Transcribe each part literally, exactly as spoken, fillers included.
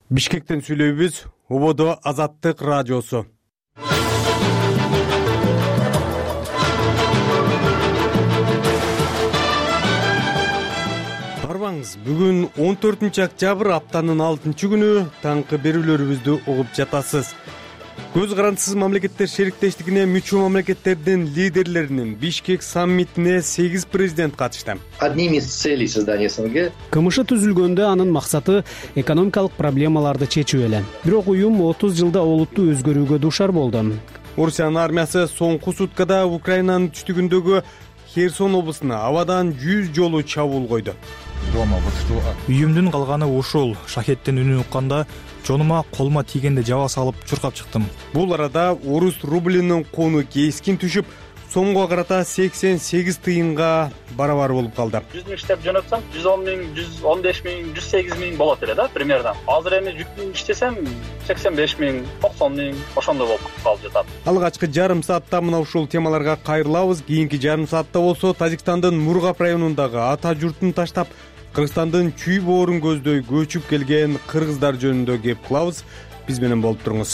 Бишкектен сүйлөйбүз. Ободо Азаттык радиосу. Барбаңыз, бүгүн он төртүнчү октябрь, аптанын алтынчы күнү, таңкы берүүлөрүбүздү угуп жатасыз. Көз карандысыз мамлекеттер шериктештигине мүчө мамлекеттердин лидерлеринин Бишкек саммитине сегиз президент катышты. Одним из целей создания СНГ КМШ түзүлгөндө анын максаты экономикалык проблемаларды чечүү эле. Бирок уюм отуз жылда олуттуу өзгөрүүгө дуушар болду. Орусиянын армиясы соңку суткада Украинанын түштүгүндөгү Херсон облусуна абадан жүз жолу чабуул койду. Үйүмдүн калганы ушул. Шахеттин үнүн укканда жонума колума тийгенде жаба салып чуркап чыктым. Бул арада орус рублинин кууну кескин түшүп, сомго карата сексен сегиз тыйынга барабар болуп калды. жүз миң иштеп жөнөтсөм, жүз он миң, жүз он беш миң, жүз сегиз миң болот эле да, примерно. Азыр эми жүктүн иштесем, сексен беш миң, токсон миң ошондой болуп калып жатат. Алгачкы жарым саатта мына ушул темаларга кайрылабыз. Кийинки жарым саатта болсо Тажикстандын Мургап районундагы ата журтун таштап, Кыргызстандын Чүй боорун көздөй көчүп келген кыргыздар жөнүндө кеп кылабыз. Биз менен болуп туруңуз.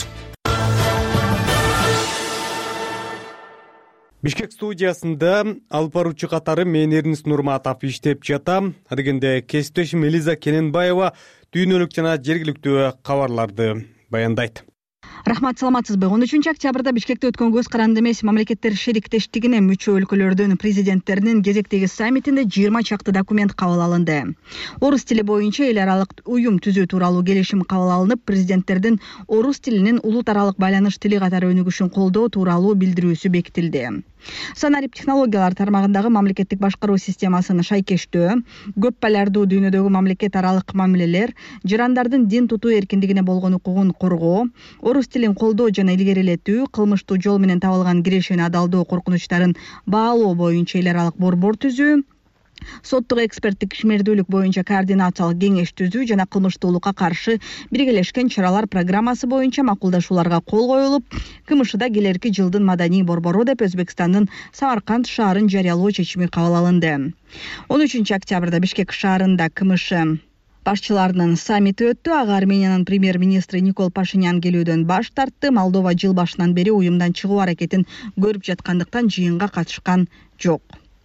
Бишкек студиясында алып баруучу катары мен Эрнис Нурматов иштеп жатам. Адегенде кесиптешим Элиза Кененбаева дүйнөлүк жана жергиликтүү кабарларды баяндайт. Рахмат, саламатсызбы? он үчүнчү октябрда Бишкекте өткөн көз каранды эмес мамлекеттер шериктештигине мүчө өлкөлөрдүн президенттеринин кезектеги саммитинде жыйырма чакты документ кабыл алынды. Орус тили боюнча эл аралык уюм түзүү тууралуу келишим кабыл алынып, президенттердин орус тилинин улут аралык байланыш тили катары өнүгүшүн колдоо тууралуу билдирүүсү бекитилди. Санарип технологиялар тармагындагы мамлекеттик башкаруу системасын шайкештөө, көп палярдуу дүйнөдөгү мамлекет аралык мамилелер, жарандардын дин тутуу эркиндигине болгон укугун коргоо, орус тилин колдоо жана илгерилетүү, кылмыштуу жол менен табылган кирешени адалдоо коркунучтарын баалоо боюнча эл аралык борбор түзүү, соттук эксперттик ишмердүүлүк боюнча координациялык кеңеш түзүү жана кылмыштуулукка каршы биргелешкен чаралар программасы боюнча макулдашууларга кол коюлуп, КМШда келерки жылдын маданий борбору деп Өзбекстандын Самарканд шаарын жарыялоо чечими кабыл алынды. он үчүнчү октябрда Бишкек шаарында КМШ башчыларынын саммити өттү. Ага Армениянын премьер-министри Никол Пашинян келүүдөн баш тартты. Молдова жыл башынан бери уюмдан чыгуу аракетин көрүп жаткандыктан жыйынга катышкан жок.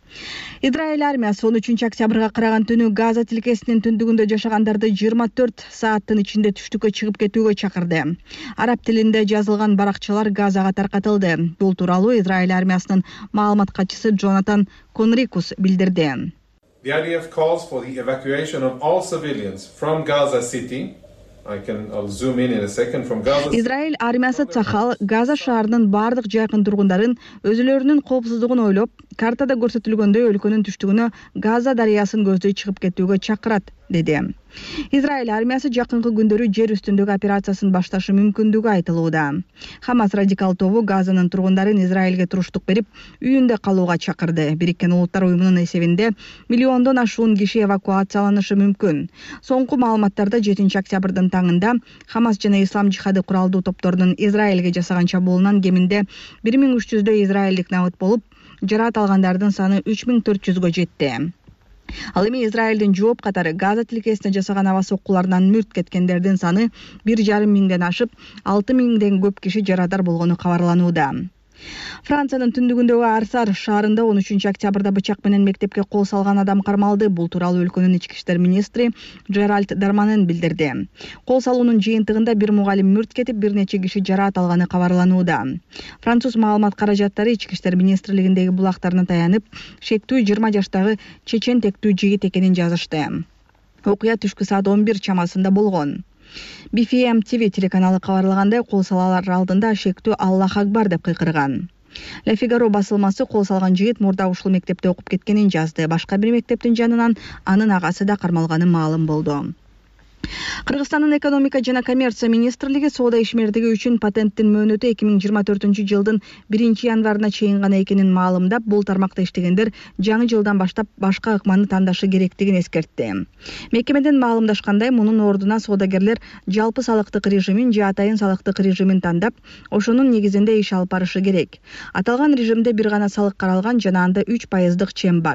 Израиль армиясы он үчүнчү октябрга караган түнү Газа тилкесинин түндүгүндө жашагандарды жыйырма төрт сааттын ичинде түштүккө чыгып кетүүгө чакырды. Араб тилинде жазылган баракчалар Газага таркатылды. Бул тууралуу Израиль армиясынын маалымат катчысы Джонатан Конрикус билдирди. The I D F calls for the evacuation of all civilians from Gaza City. I can I'll zoom in in a second from Gaza. Израиль армиясы Цахал Газа шаарынын бардык жакын тургундарын өзүлөрүнүн коопсуздугун ойлоп, картада көрсөтүлгөндөй өлкөнүн түштүгүнө Газа дарыясын көздөй чыгып кетүүгө чакырат, деди. Израиль армиясы жакынкы күндөрү жер үстүндөгү операциясын башташы мүмкүндүгү айтылууда. Хамас радикал тобу Газанын тургундарын Израилге туруштук берип, үйүндө калууга чакырды. Бириккен Улуттар уюмунун эсебинде миллиондон ашуун киши эвакуацияланышы мүмкүн. Соңку маалыматтарда жетинчи октябрдын таңында Хамас жана Ислам жихады куралдуу топторунун Израилге жасаган чабуулунан кеминде бир миң үч жүздөй израилдик набыт болуп, жараат алгандардын саны үч миң төрт жүзгө жетти. Ал эми Израилдин жооп катары Газа тилкесине жасаган аба соккуларынан мүрт кеткендердин саны бир жарым миңден ашып, алты миңден көп киши жарадар болгону кабарланууда. Франциянын түндүгүндөгү Арсар шаарында он үчүнчү октябрда бычак менен мектепке кол салган адам кармалды. Бул тууралуу өлкөнүн ички иштер министри Жеральд Дарманен билдирди. Кол салуунун жыйынтыгында бир мугалим мүрт кетип, бир нече киши жараат алганы кабарланууда. Француз маалымат каражаттары ички иштер министрлигиндеги булактарына таянып, шектүү жыйырма жаштагы чечен тектүү жигит экенин жазышты. Окуя түшкү саат он бир чамасында болгон. би эф эм ти ви телеканалы кабарлагандай, кол салалар алдында шектүү Аллах акбар деп кыйкырган. Ла Фигаро басылмасы кол салган жигит мурда ушул мектепте окуп кеткенин жазды. Башка бир мектептин жанынан анын агасы да кармалганы маалым болду. Кыргызстандын экономика жана коммерция министрлиги соода ишмердиги үчүн патенттин мөөнөтү эки миң жыйырма төртүнчү жылдын биринчи январына чейин гана экенин маалымдап, бул тармакта иштегендер жаңы жылдан баштап башка ыкманы тандашы керектигин эскертти. Мекемеден маалымдашкандай, мунун ордуна соодагерлер жалпы салыктык режимин же атайын салыктык режимин тандап, ошонун негизинде иш алып барышы керек. Аталган режимде бир гана салык каралган жана анда үч пайыздык чем бар.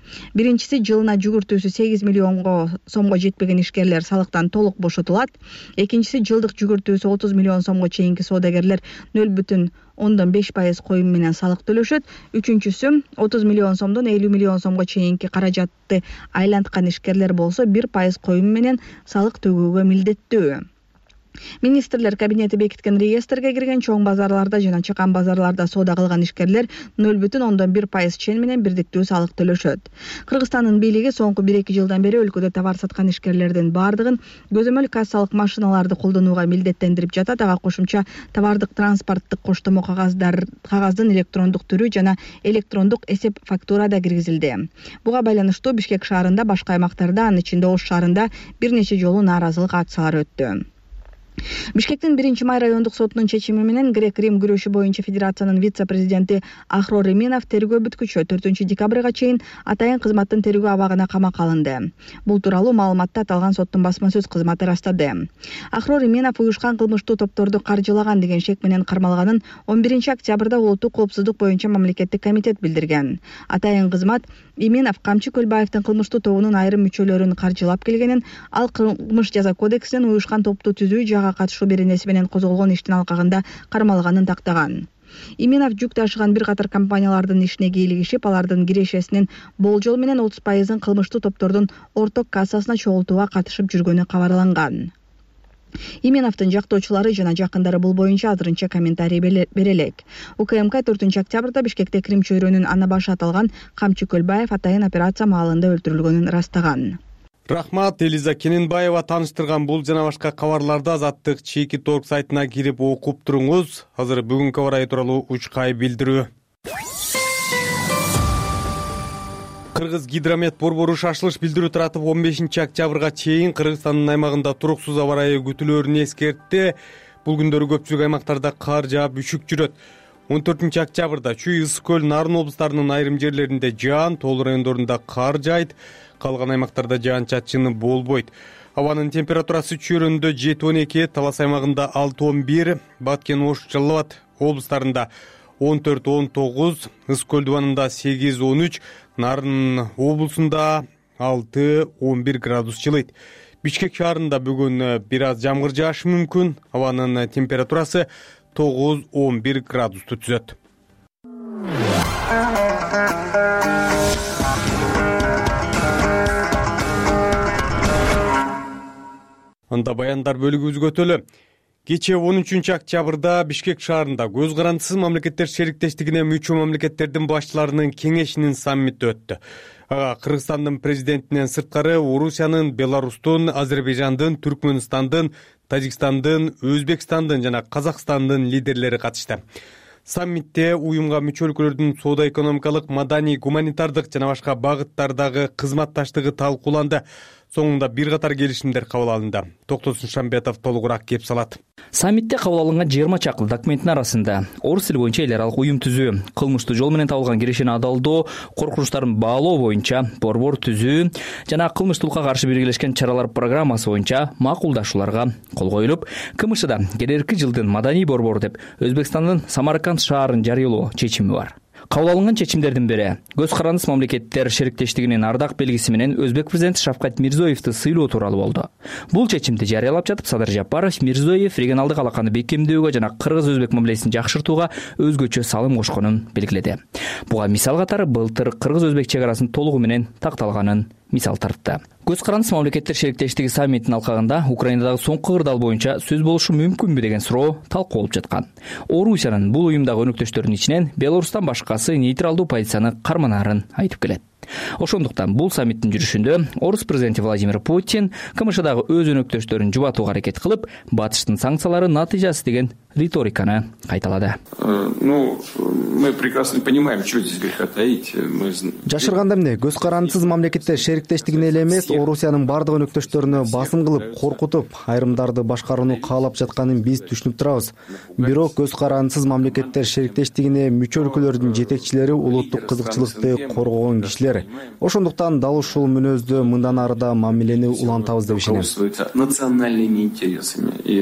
Биринчиси, жылына жүгүртүүсү сегиз миллионго сомго жетпеген ишкерлер салыктан толук бошотулат. Экинчиси, жылдык жүгүртүүсү отуз миллион сомго чейинки соодагерлер нөл бүтүн ондон беш пайыз коюм менен салык төлөшөт. Үчүнчүсү, отуз миллион сомдон элүү миллион сомго чейинки каражатты айланткан ишкерлер болсо бир пайыз коюм менен салык төгүүгө милдеттүү. Министрлер кабинети бекиткен реестрге кирген чоң базарларда жана чакан базарларда соода кылган ишкерлер нөл бүтүн ондон бир пайыз чен менен бирдиктүү салык төлөшөт. Кыргызстандын бийлиги соңку бир эки жылдан бери өлкөдө товар саткан ишкерлердин бардыгын көзөмөл кассалык машиналарды колдонууга милдеттендирип жатат. Ага кошумча товардык транспорттук коштомо кагаздар кагаздын электрондук түрү жана электрондук эсеп фактура да киргизилди. Буга байланыштуу Бишкек шаарында, башка аймактарда, анын ичинде Ош шаарында бир нече жолу нааразылык акциялары өттү. Бишкектин биринчи май райондук сотунун чечими менен грек-рим күрөшү боюнча федерациянын вице-президенти Ахрор Эминов тергөө бүткүчү төртүнчү декабрга чейин атайын кызматтын тергөө абагына камакка алынды. Бул тууралуу маалыматты аталган соттун басма сөз кызматы ырастады. Ахрор Эминов уюшкан кылмыштуу топторду каржылаган деген шек менен кармалганын он биринчи октябрда улуттук коопсуздук боюнча мамлекеттик комитет билдирген. Атайын кызмат Эминов Камчы Көлбаевдин кылмыштуу тобунун айрым мүчөлөрүн каржылап келгенин, ал кылмыш жаза кодексинин уюшкан топту түзүү жага катышуу беренеси менен козголгон иштин алкагында кармалганын тактаган. Эминов жүк ташыган бир катар компаниялардын ишине кийлигишип, алардын кирешесинин болжол менен отуз пайызын кылмыштуу топтордун орток кассасына чогултууга катышып жүргөнү кабарланган. Эминовдун жактоочулары жана жакындары бул боюнча азырынча комментарий бере элек. УКМК төртүнчү октябрда Бишкекте Крим чөйрөнүн ана башы аталган Камчы Көлбаев атайын операция маалында өлтүрүлгөнүн ырастаган. Рахмат, Элиза Кененбаева таныштырган бул жана башка кабарларды Азаттык чеки торг сайтына кирип окуп туруңуз. Азыр бүгүнкү орай тууралуу учкай билдирүү. Кыргыз гидромет борбору шашылыш билдирүү таратып он бешинчи октябрга чейин Кыргызстандын аймагында туруксуз аба ырайы күтүлөөрүн эскертти. Бул күндөрү көпчүлүк аймактарда кар жаап үшүк жүрөт. он төртүнчү октябрда Чүй, Ысык көл, Нарын облустарынын айрым жерлеринде жаан, Тоол райондорунда кар жайт, калган аймактарда жаан-чачыны болбойт. Абанын температурасы чөйрөндө жети он эки, Талас аймагында алты он бир, Баткен, Ош, Жалал Абад облустарында он төрт он тогуз, Ысык көл дубанында сегиз он үч, Нарын облусунда алты он бир градус жылыйт. Бишкек шаарында бүгүн бир аз жамгыр жаашы мүмкүн. Абанын температурасы тогуз он бир градусту түзөт. Анда баяндар бөлүгүбүзгө өтөлү. Кечээ он үчүнчү октябрда Бишкек шаарында көз карандысыз мамлекеттер шериктештигине мүчө мамлекеттердин башчыларынын кеңешинин саммити өттү. Ага Кыргызстандын президентинен сырткары Орусиянын, Беларустун, Азербайжандын, Түркмөнстандын, Тажикстандын, Өзбекстандын жана Казакстандын лидерлери катышты. Саммитте уюмга мүчө өлкөлөрдүн соода экономикалык, маданий, гуманитардык жана башка багыттардагы кызматташтыгы талкууланды. Соңунда бир катар келишимдер кабыл алынды. Токтосун Шамбетов толугураак кеп салат. Саммитте кабыл алынган жыйырма чакыл документтин арасында орус тили боюнча эл аралык уюм түзүү, кылмыштуу жол менен табылган кирешени адалдоо, коркунучтарын баалоо боюнча борбор түзүү жана кылмыштуулукка каршы биргелешкен чаралар программасы боюнча макулдашууларга кол коюлуп, КМШда келерки жылдын маданий борбору деп Өзбекстандын Самарканд шаарын жарыялоо чечими бар. Кабыл алынган чечимдердин бири көз карандысыз мамлекеттер шериктештигинин ардак белгиси менен Өзбек президенти Шавкат Мирзиёевди сыйлоо тууралуу болду. Бул чечимди жарыялап жатып Садыр Жапаров Мирзиёев регионалдык алаканы бекемдөөгө жана кыргыз-өзбек мамилесин жакшыртууга өзгөчө салым кошконун белгиледи. Буга мисал катары былтыр кыргыз-өзбек чек арасын толугу менен такталганын мисал тартты. Көз карандысыз мамлекеттер шериктештиги саммитинин алкагында Украинадагы соңку кырдаал боюнча сөз болушу мүмкүнбү деген суроо талкууланып жаткан. Орусиянын бул уюмдагы өнөктөштөрүнүн ичинен Беларустан башкасы нейтралдуу позицияны карманаарын айтып келет. Ошондуктан бул саммиттин жүрүшүндө орус президенти Владимир Путин КМШдагы өз өнөктөштөрүн жубатууга аракет кылып, батыштын санкциялары натыйжасы деген риториканы кайталады. Ну, мы прекрасно понимаем, что здесь греха таить. Жашырганда эмне, көз карандысыз мамлекеттер шериктештигине эле эмес, Орусиянын бардык өнөктөштөрүнө басым кылып, коркутуп, айрымдарды башкарууну каалап жатканын биз түшүнүп турабыз. Бирок көз карандысыз мамлекеттер шериктештигине мүчө өлкөлөрдүн жетекчилери улуттук кызыкчылыкты коргогон кишилер. Ошондуктан дал ушул мүнөздө мындан ары да мамилени улантабыз деп ишенем. Национальными интересами. И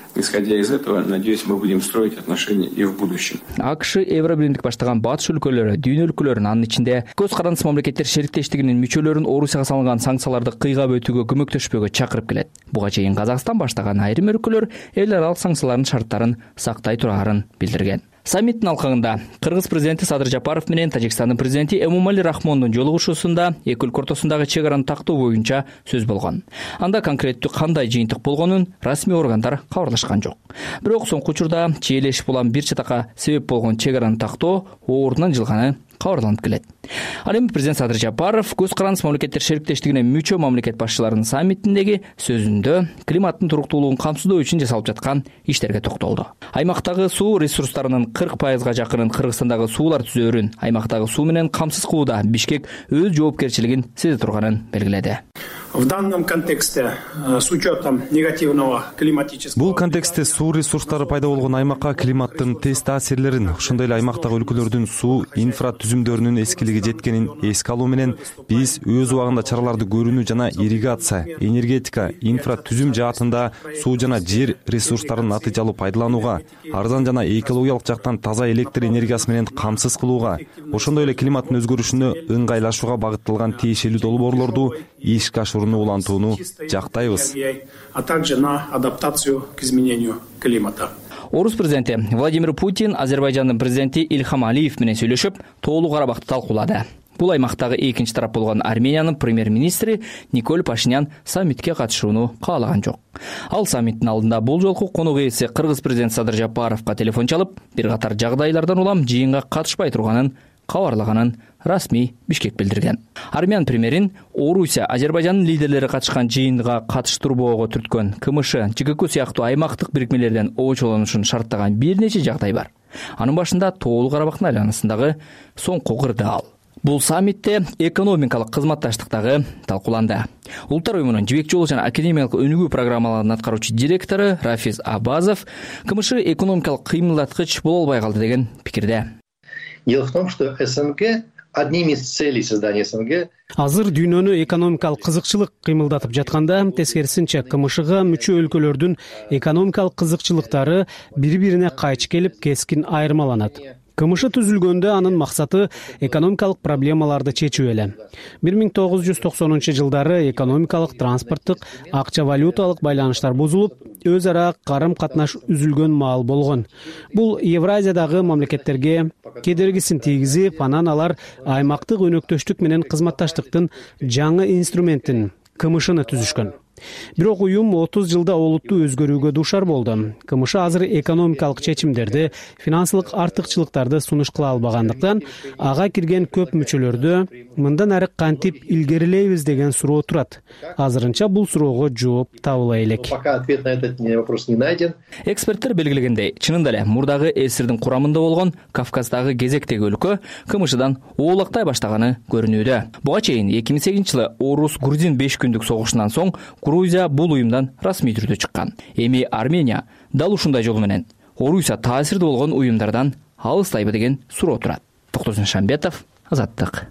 Исходя из этого, надеюсь, мы будем строить отношения и в будущем. АКШ Евробиримдик баштаган батыш өлкөлөрү, дүйнө өлкөлөрүнүн анын ичинде көз карандысыз мамлекеттер шериктештигинин мүчөлөрүн Орусияга салынган санкцияларды кыйгап өтүүгө көмөктөшпөгө чакырып келет. Буга чейин Казакстан баштаган айрым өлкөлөр эл аралык санкциялардын шарттарын сактай турарын билдирген. Саммиттин алкагында Кыргыз президенти Садыр Жапаров менен Тажикстандын президенти Эмомали Рахмондун жолугушуусунда эки өлкө ортосундагы чек араны тактоо боюнча сөз болгон. Анда конкреттүү кандай жыйынтык болгонун расмий органдар кабарлашкан жок. Бирок соңку учурда чиелешип улам бир чатакка себеп болгон чек араны тактоо ордунан жылганы кабарланып келет. Ал эми президент Садыр Жапаров көз карандысыз мамлекеттер шериктештигине мүчө мамлекет башчыларынын саммитиндеги сөзүндө климаттын туруктуулугун камсыздоо үчүн жасалып жаткан иштерге токтолду. Аймактагы суу ресурстарынын кырк пайызга жакынын Кыргызстандагы суулар түзөөрүн, аймактагы суу менен камсыз кылууда Бишкек өз жоопкерчилигин сезе турганын белгиледи. В данном контексте, с учетом негативного климатического... Бул контексте суу ресурстары пайда болгон аймакка климаттын тез таасирлерин, ошондой эле аймактагы өлкөлөрдүн суу инфра түзүмдөрүнүн эскилиги жеткенин эске алуу менен биз өз убагында чараларды көрүүнү жана ирригация, энергетика, инфра түзүм жаатында суу жана жер ресурстарын натыйжалуу пайдаланууга, арзан жана экологиялык жактан таза электр энергиясы менен камсыз кылууга, ошондой эле климаттын өзгөрүшүнө ыңгайлашууга багытталган тиешелүү долбоорлорду ишке ашырууну улантууну жактайбыз. А также на адаптацию к изменению климата. Орус президенти Владимир Путин Азербайжандын президенти Ильхам Алиев менен сүйлөшүп, Тоолуу Карабакты талкуулады. Бул аймактагы экинчи тарап болгон Армениянын премьер-министри Николь Пашинян саммитке катышууну каалаган жок. Ал саммиттин алдында бул жолку конок ээси Кыргыз президенти Садыр Жапаровго телефон чалып, бир катар жагдайлардан улам жыйынга катышпай турганын кабарлаганын расмий Бишкек билдирген. Армян премьерин Орусия, Азербайжандын лидерлери катышкан жыйынга катыштырбоого түрткөн КМШ, ЖКК сыяктуу аймактык бирикмелерден обочолонушун шарттаган бир нече жагдай бар. Анын башында Тоолуу Карабактын айланасындагы соңку кырдаал. Бул саммитте экономикалык кызматташтыктагы талкууланды. Улуттар уюмунун жибек жолу жана академиялык өнүгүү программаларынын аткаруучу директору Рафиз Абазов КМШ экономикалык кыймылдаткыч боло албай калды деген пикирде. Дело в том, что СНГ, одним из целей создания СНГ... Азыр дүйнөнү экономикалык кызыкчылык кыймылдатып жатканда, тескерисинче КМШга мүчө өлкөлөрдүн экономикалык кызыкчылыктары бири-бирине кайчы келип, кескин айырмаланат. КМШ түзүлгөндө анын максаты экономикалык проблемаларды чечүү эле. бир миң тогуз жүз токсонунчу жылдары экономикалык, транспорттук, акча валюталык байланыштар бузулуп, өз ара карым катнаш үзүлгөн маал болгон. Бул Евразиядагы мамлекеттерге кедергисин тийгизип, анан алар аймактык өнөктөштүк менен кызматташтыктын жаңы инструментин КМШны түзүшкөн. Бирок уюм отуз жылда олуттуу өзгөрүүгө дуушар болду. КМШ азыр экономикалык чечимдерди, финансылык артыкчылыктарды сунуш кыла албагандыктан, ага кирген көп мүчөлөрдө мындан ары кантип илгерилейбиз деген суроо турат. Азырынча бул суроого жооп табыла элек. Пока ответ на этот вопрос не найден. Эксперттер белгилегендей, чынында эле мурдагы эсирдин курамында болгон Кавказдагы кезектеги өлкө КМШдан оолактай баштаганы көрүнүүдө. Буга чейин эки миң сегизинчи жылы Орус-Грузин беш күндүк согушунан соң Грузия бул уюмдан расмий түрдө чыккан. Эми Армения дал ушундай жол менен Орусия таасирдүү болгон уюмдардан алыстайбы деген суроо турат. Токтосун Шамбетов, Азаттык.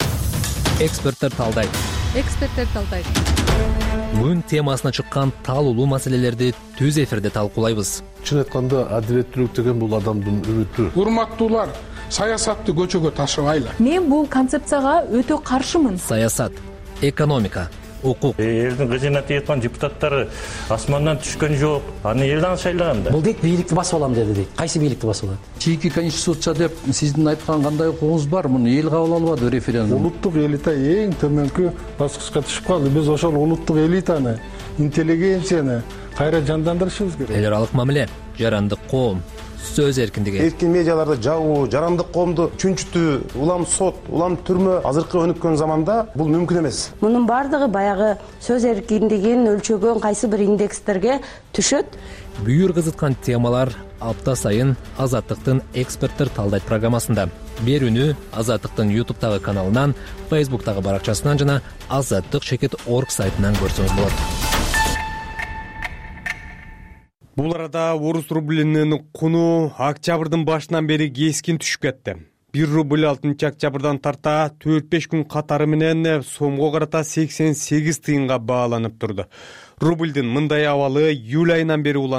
Эксперттер талдайт. Эксперттер талдайт. Бүгүн темасына чыккан таалуулуу маселелерди түз эфирде талкуулайбыз. Чын айтканда, адилеттүүлүк деген бул адамдын үмүтү. Урматтуулар, саясатты көчөгө ташыбайлы. Мен бул концепцияга өтө каршымын. Саясат, экономика, укук. Элдин кызына тийип депутаттары асмандан түшкөн жок. Аны элден шайлаган да. Бул дейт бийликти басып алам деди дейт. Кайсы бийликти басып алат? Чийки конституция деп сиздин айткан кандай укугуңуз бар? Муну эл кабыл албады референдум. Улуттук элита эң төмөнкү баскычка түшүп калды. Биз ошол улуттук элитаны, интеллигенцияны кайра жандандырышыбыз керек. Эл аралык мамиле, жарандык коом, сөз эркиндиги. Эркин медиаларды жабуу, жарандык коомду чүнчүтүү, улам сот, улам түрмө азыркы өнүккөн заманда бул мүмкүн эмес. Мунун бардыгы баягы сөз эркиндигин өлчөгөн кайсы бир индекстерге түшөт. Бүйүр кызыткан темалар апта сайын Азаттыктын эксперттер талдайт программасында. Берүүнү Азаттыктын ютубтагы каналынан, фейсбуктагы баракчасынан жана азаттык чекит точка орг сайтынан көрсөңүз болот. Бул арада орус рублинин куну октябрдын башынан бери кескин түшүп кетти. бир рубль алтынчы октябрдан тарта төрт беш күн катары менен сомго карата сексен сегиз тыйынга бааланып турду. Рубльдин мындай абалы июль айынан бери уланып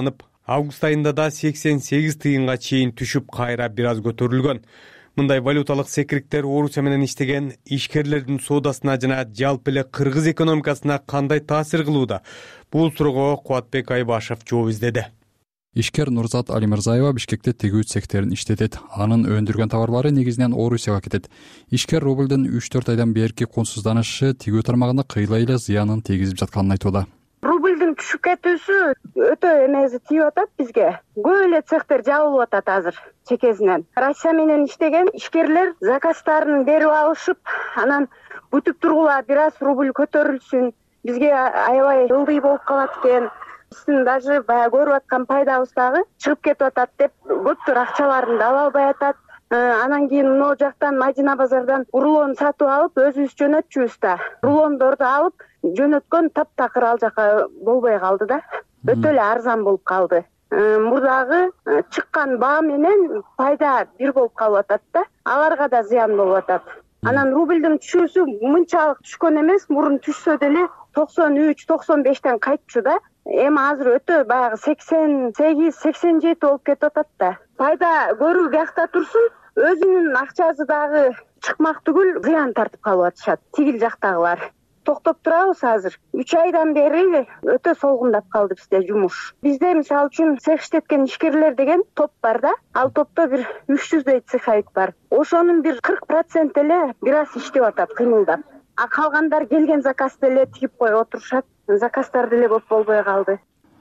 Август айында да сексен сегиз тыйынга чейин түшүп, кайра бир аз көтөрүлгөн. Мындай валюталык секириктер Орусия менен иштеген ишкерлердин соодасына жана жалпы эле кыргыз экономикасына кандай таасир кылууда? Бул суроого Кубатбек Айбашев жооп издеди. Ишкер Нурзат Алимырзаева Бишкекте тегүүт секторун иштетет. Анын өндүргөн товарлары негизинен Орусияга кетет. Ишкер рублдун үч төрт айдан берки кунсузданышы тигүү тармагына кыйла эле зыянын тийгизип жатканын айтууда. Рублдун түшүп кетүүсү өтө эмеси тийип атат бизге. Көп эле цехтер жабылып атат азыр чекесинен. Россия менен иштеген ишкерлер заказдарын берип алышып, анан бүтүп тургула бир аз рубль көтөрүлсүн, бизге аябай ылдый болуп калат экен. Биздин даже баягы көрүп аткан пайдабыз дагы чыгып кетип атат деп көптөр акчаларын да ала албай атат. Анан кийин могу жактан Мадина базардан рулон сатып алып, өзүбүз жөнөтчүбүз да. Рулондорду алып жөнөткөн таптакыр ал жака болбой калды да. Өтө эле арзан болуп калды. Мурдагы чыккан баа менен пайда бир болуп калып атат да. Аларга да зыян болуп атат. Анан рублдун түшүүсү мынчалык түшкөн эмес, мурун түшсө деле токсон үч токсон бештен кайтчу да. Эми азыр өтө баягы сексен сегиз сексен жети болуп кетип атат да. Пайда көрүү биякта турсун, өзүнүн акчасы дагы чыкмак түгүл зыян тартып калып атышат. Тигил жактагылар. Токтоп турабыз азыр. үч айдан бери өтө солгундап калды бизде жумуш. Бизде мисалы үчүн цех иштеткен ишкерлер деген топ бар да. Ал топто бир үч жүздөй цеховик бар. Ошонун бир кырк процент эле бир аз иштеп атат, кыймылдап. А калгандар келген заказды эле тигип коюп отурушат. Заказдар деле көп болбой калды.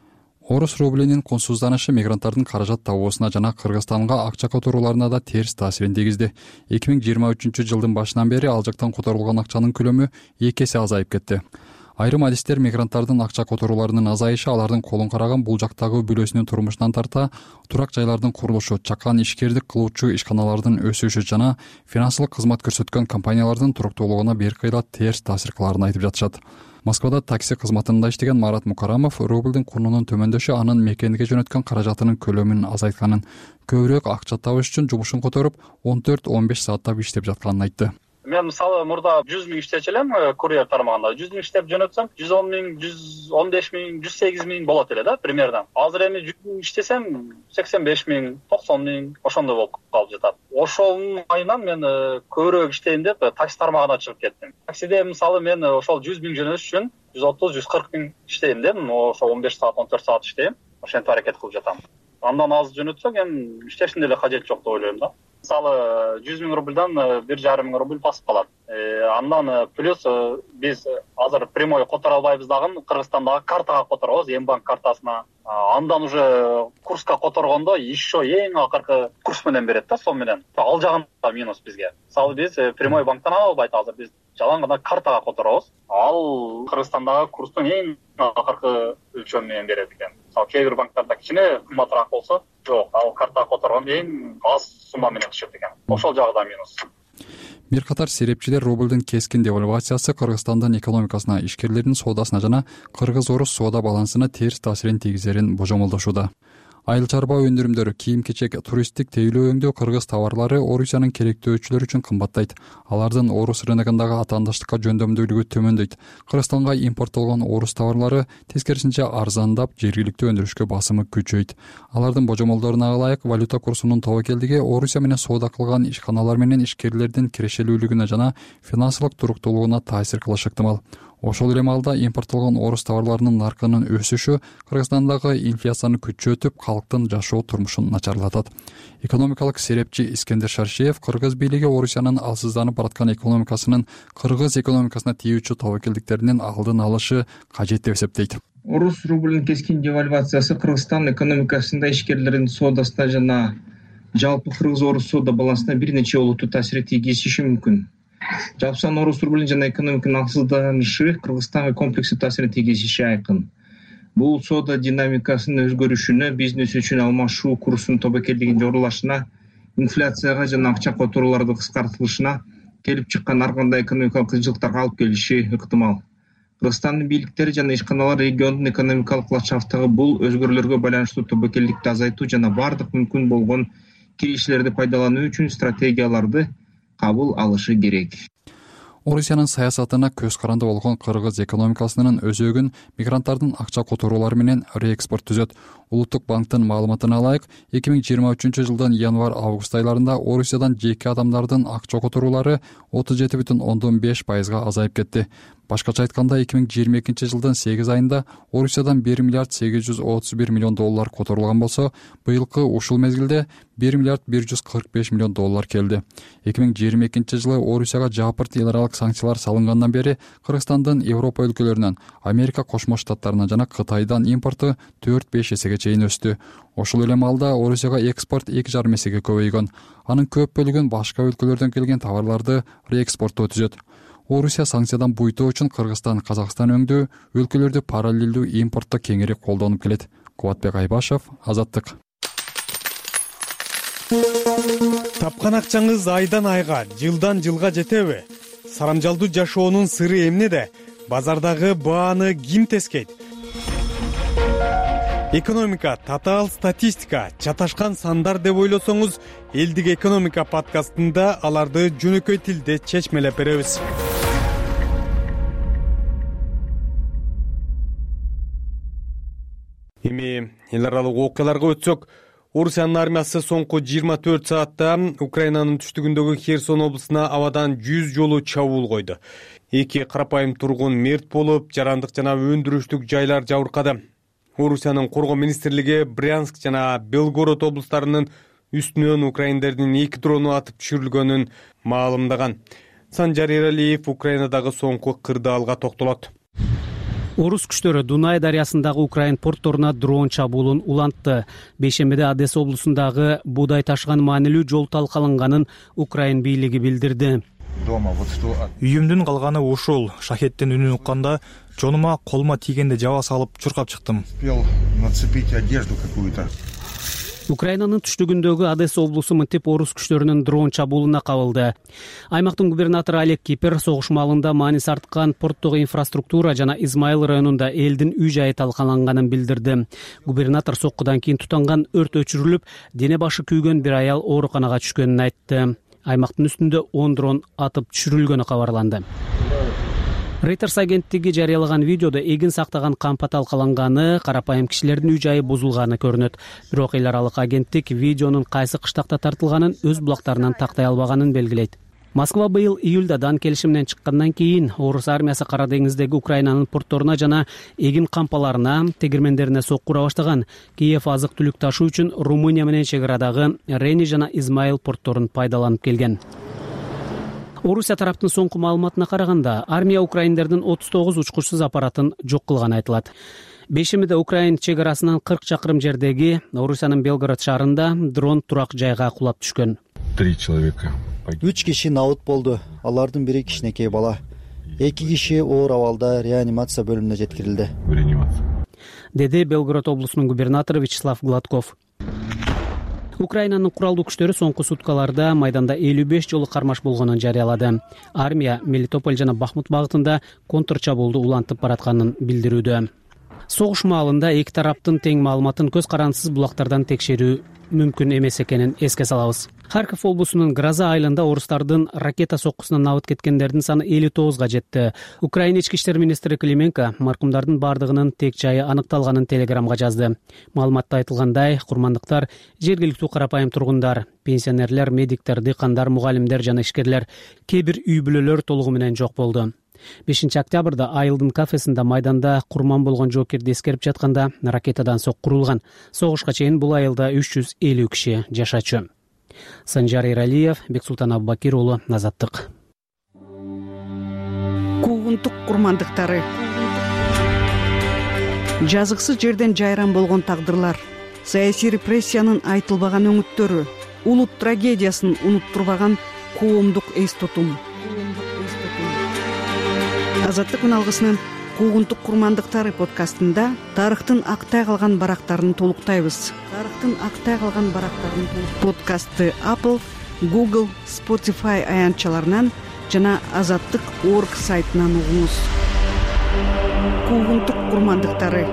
Орус рублинин кунсузданышы мигранттардын каражат табуусуна жана Кыргызстанга акча которууларына да терс таасирин тийгизди. эки миң жыйырма үчүнчү жылдын башынан бери ал жактан которулган акчанын көлөмү эки эсе азайып кетти. Айрым адистер мигранттардын акча которууларынын азайышы алардын колун караган бул жактагы бүлөсүнүн турмушунан тарта турак жайлардын курулушу, чакан ишкердик кылуучу ишканалардын өсүшү жана финансылык кызмат көрсөткөн компаниялардын туруктуулугуна беркайла терс таасир кылаарын айтып жатышат. Москвада такси кызматында иштеген Марат Мукарамов рублдун курунун төмөндөшү анын мекенге жөнөткөн каражатынын көлөмүн азайтканын, көбүрөөк акча табыш үчүн жумушун которуп он төрт он беш сааттап иштеп жатканын айтты. Мен мисалы мурда жүз миң иштечү элем курьер тармагында. жүз миң иштеп жөнөтсөм, жүз он миң, жүз он беш миң, жүз сегиз миң болот эле да, примерно. Азыр эми жүз миң иштесем, сексен беш миң, токсон миң ошондой болуп калып жатат. Ошонун айынан мен көбүрөөк иштейин деп такси тармагына чыгып кеттим. Таксиде мисалы мен ошол жүз миң жөнөтүш үчүн жүз отуз жүз кырк миң иштейм деп, ошо он беш саат, он төрт саат иштейм. Ошентип аракет кылып жатам. Андан аз жөнөтсөк, эми иштештин деле кажети жок деп ойлойм да. Мисалы жүз миң рубльдан бир жарым миң рубль басып калат. Андан плюс биз азыр прямой которо албайбыз дагы, Кыргызстандагы картага которобуз, Эмбанк картасына. Андан уже курска которгондо еще эң акыркы курс менен берет да, сом менен. Ал жагында минус бизге. Мисалы биз прямой банктан ала албайт, азыр биз жалаң гана картага которобуз. Ал Кыргызстандагы курстун эң акыркы өлчөмү менен берет экен. Мисалы кээ бир банктарда кичине кымбатыраак болсо, жок, ал картага которгон эң аз сумма менен түшөт экен. Ошол жагы да минус. Бир катар серепчилер рублдун кескин девальвациясы Кыргызстандын экономикасына, ишкерлердин соодасына жана кыргыз-орус соода балансына терс таасирин тийгизерин божомолдошууда. Айыл чарба өндүрүмдөрү, кийим-кечек, туристтик тейлөө өңдөө кыргыз товарлары Орусиянын керектөөчүлөрү үчүн кымбаттайт. Алардын орус рыногундагы атаандаштыкка жөндөмдүүлүгү төмөндөйт. Кыргызстанга импорттолгон орус товарлары тескерисинче арзандап, жергиликтүү өндүрүшкө басымы күчөйт. Алардын божомолдоруна ылайык валюта курсунун тобокелдиги Орусия менен соода кылган ишканалар менен ишкерлердин кирешелүүлүгүнө жана финансылык туруктуулугуна таасир кылышы ыктымал. Ошол эле маалда импорттолгон орус товарларынын наркынын өсүшү Кыргызстандагы инфляцияны күчөтүп, калктын жашоо турмушун начарлатат. Экономикалык серепчи Искендер Шаршеев кыргыз бийлиги Орусиянын алсызданып бараткан экономикасынын кыргыз экономикасына тийүүчү тобокелдиктеринин алдын алышы кажет деп эсептейт. Орус рублинин кескин девальвациясы Кыргызстан экономикасында ишкерлердин соодасына жана жалпы кыргыз-орус соода балансына бир нече олуттуу таасир тийгизиши мүмкүн. Жалпысынан орус рублинин жана экономиканын алсызданышы Кыргызстанга комплекстүү таасирин тийгизиши айкын. Бул соода динамикасынын өзгөрүшүнө, бизнес үчүн алмашуу курсунун тобокелдигинин жогорулашына, инфляцияга жана акча которуулардын кыскартылышына келип чыккан ар кандай экономикалык кыйынчылыктарга алып келиши ыктымал. Кыргызстандын бийликтери жана ишканалар региондун экономикалык ландшафтындагы бул өзгөрүүлөргө байланыштуу тобокелдикти азайтуу жана бардык мүмкүн болгон кириштерди пайдалануу үчүн стратегияларды кабыл алышы керек. Орусиянын саясатына көз каранды болгон кыргыз экономикасынын өзөгүн мигранттардын акча которуулары менен реэкспорт түзөт. улуттук банктын маалыматына ылайык эки миң жыйырма үчүнчү жылдын январь август айларында Орусиядан жеке адамдардын акча которуулары отуз жети бүтүн ондон беш пайызга азайып кетти. Башкача айтканда эки миң жыйырма экинчи жылдын сегиз айында Орусиядан бир миллиард сегиз жүз отуз бир миллион доллар которулган болсо, быйылкы ушул мезгилде бир миллиард бир жүз кырк беш миллион доллар келди. эки миң жыйырма экинчи жылы Орусияга жапырт эл аралык санкциялар салынгандан бери Кыргызстандын Европа өлкөлөрүнөн, Америка Кошмо Штаттарынан жана Кытайдан импорту төрт беш эсеге чейин өстү. Ошол эле маалда Орусияга экспорт эки жарым эсеге көбөйгөн. Анын көп бөлүгүн башка өлкөлөрдөн келген товарларды реэкспорттоо түзөт. Орусия санкциядан буйтоо үчүн Кыргызстан, Казакстан өңдүү өлкөлөрдү параллелдүү импортто кеңири колдонуп келет. Кубатбек Айбашев, Азаттык. Тапкан акчаңыз айдан айга, жылдан жылга жетеби? Сарамжалдуу жашоонун сыры эмнеде? Базардагы бааны ким тескейт? Экономика, татаал статистика, чаташкан сандар деп ойлосоңуз, Элдик экономика подкастында аларды жөнөкөй тилде чечмелеп беребиз. Эми эл аралык окуяларга өтсөк, Орусиянын армиясы соңку жыйырма төрт саатта Украинанын түштүгүндөгү Херсон облусуна абадан жүз жолу чабуул койду. Эки карапайым тургун мерт болуп, жарандык жана өндүрүштүк жайлар жабыркады. Орусиянын коргоо министрлиги Брянск жана Белгород облустарынын үстүнөн украиндердин эки дрону атып түшүрүлгөнүн маалымдаган. Санжар Эралиев Украинадагы соңку кырдаалга токтолот. Орус күчтөрү Дунай дарыясындагы Украин портторуна дрон чабуулун улантты. Бейшембиде Одесса облусундагы буудай ташыган маанилүү жол талкаланганын Украин бийлиги билдирди. Үйүмдүн калганы ушул. Шахеттин үнүн укканда жонума колума тийгенде жаба салып чуркап чыктым. Украинанын түштүгүндөгү Одесса облусу мынтип орус күчтөрүнүн дрон чабуулуна кабылды. Аймактын губернатору Олег Кипер согуш маалында мааниси арткан порттогу инфраструктура жана Измаил районунда элдин үй жайы талкаланганын билдирди. Губернатор соккудан кийин тутанган өрт өчүрүлүп, дене башы күйгөн бир аял ооруканага түшкөнүн айтты. Аймактын үстүндө он дрон атып түшүрүлгөнү кабарланды. Reuters агенттиги жарыялаган видеодо эгин сактаган кампа талкаланганы, карапайым кишилердин үй жайы бузулганы көрүнөт. Бирок эл аралык агенттик видеонун кайсы кыштакта тартылганын өз булактарынан тактай албаганын белгилейт. Москва быйыл июлда дан келишиминен чыккандан кийин Орус армиясы Кара деңиздеги Украинанын портторуна жана эгин кампаларына, тегирмендерине соккура баштаган. Киев азык-түлүк ташуу үчүн Румыния менен чек арадагы Рени жана Измаил портторун пайдаланып келген. Орусия тараптын соңку маалыматына караганда, армия украиндердин отуз тогуз учкучсуз аппаратын жок кылганы айтылат. Бейшембиде Украин чек арасынан кырк чакырым жердеги Орусиянын Белгород шаарында дрон турак жайга кулап түшкөн. Три человека. Үч киши наут болду. Алардын бири кичинекей бала. Эки киши оор абалда реанимация бөлүмүнө жеткирилди. Деди Белгород облусунун губернатору Вячеслав Гладков. Украинанын куралдуу күчтөрү соңку суткаларда майданда элүү беш жолу кармаш болгонун жарыялады. Армия Мелитополь жана Бахмут багытында контр чабуулду улантып баратканын билдирүүдө. Согуш маалында эки тараптын тең маалыматын көз карандысыз булактардан текшерүү мүмкүн эмес экенин эске салабыз. Харьков облусунун Гроза айылында орустардын ракета соккусунан набыт кеткендердин саны элүү тогузга жетти. Украина ички иштер министри Клименко маркумдардын бардыгынын тек жайы аныкталганын телеграмга жазды. Маалыматта айтылгандай, курмандыктар жергиликтүү карапайым тургундар, пенсионерлер, медиктер, дыйкандар, мугалимдер жана ишкерлер, кээ бир үй бүлөлөр толугу менен жок болду. бешинчи октябрда айылдын кафесинде майданда курман болгон жоокерди эскерип жатканда ракетадан соккурулган. Согушка чейин бул айылда үч жүз элүү киши жашачу. Санжар Эралиев, Бексултан Абубакир уулу, Азаттык. Куугунтук курмандыктары. Жазыксыз жерден жайран болгон тагдырлар, саясий репрессиянын айтылбаган өңүттөрү, улут трагедиясын унуттурбаган коомдук эс тутум. Азаттык үналгысынын Куугунтук курмандыктары подкастында тарыхтын актай калган барактарын толуктайбыз. Тарыхтын актай калган барактарын подкастты Apple, Google, Spotify аянтчаларынан жана азаттык точка орг сайтынан угуңуз. Куугунтук курмандыктары.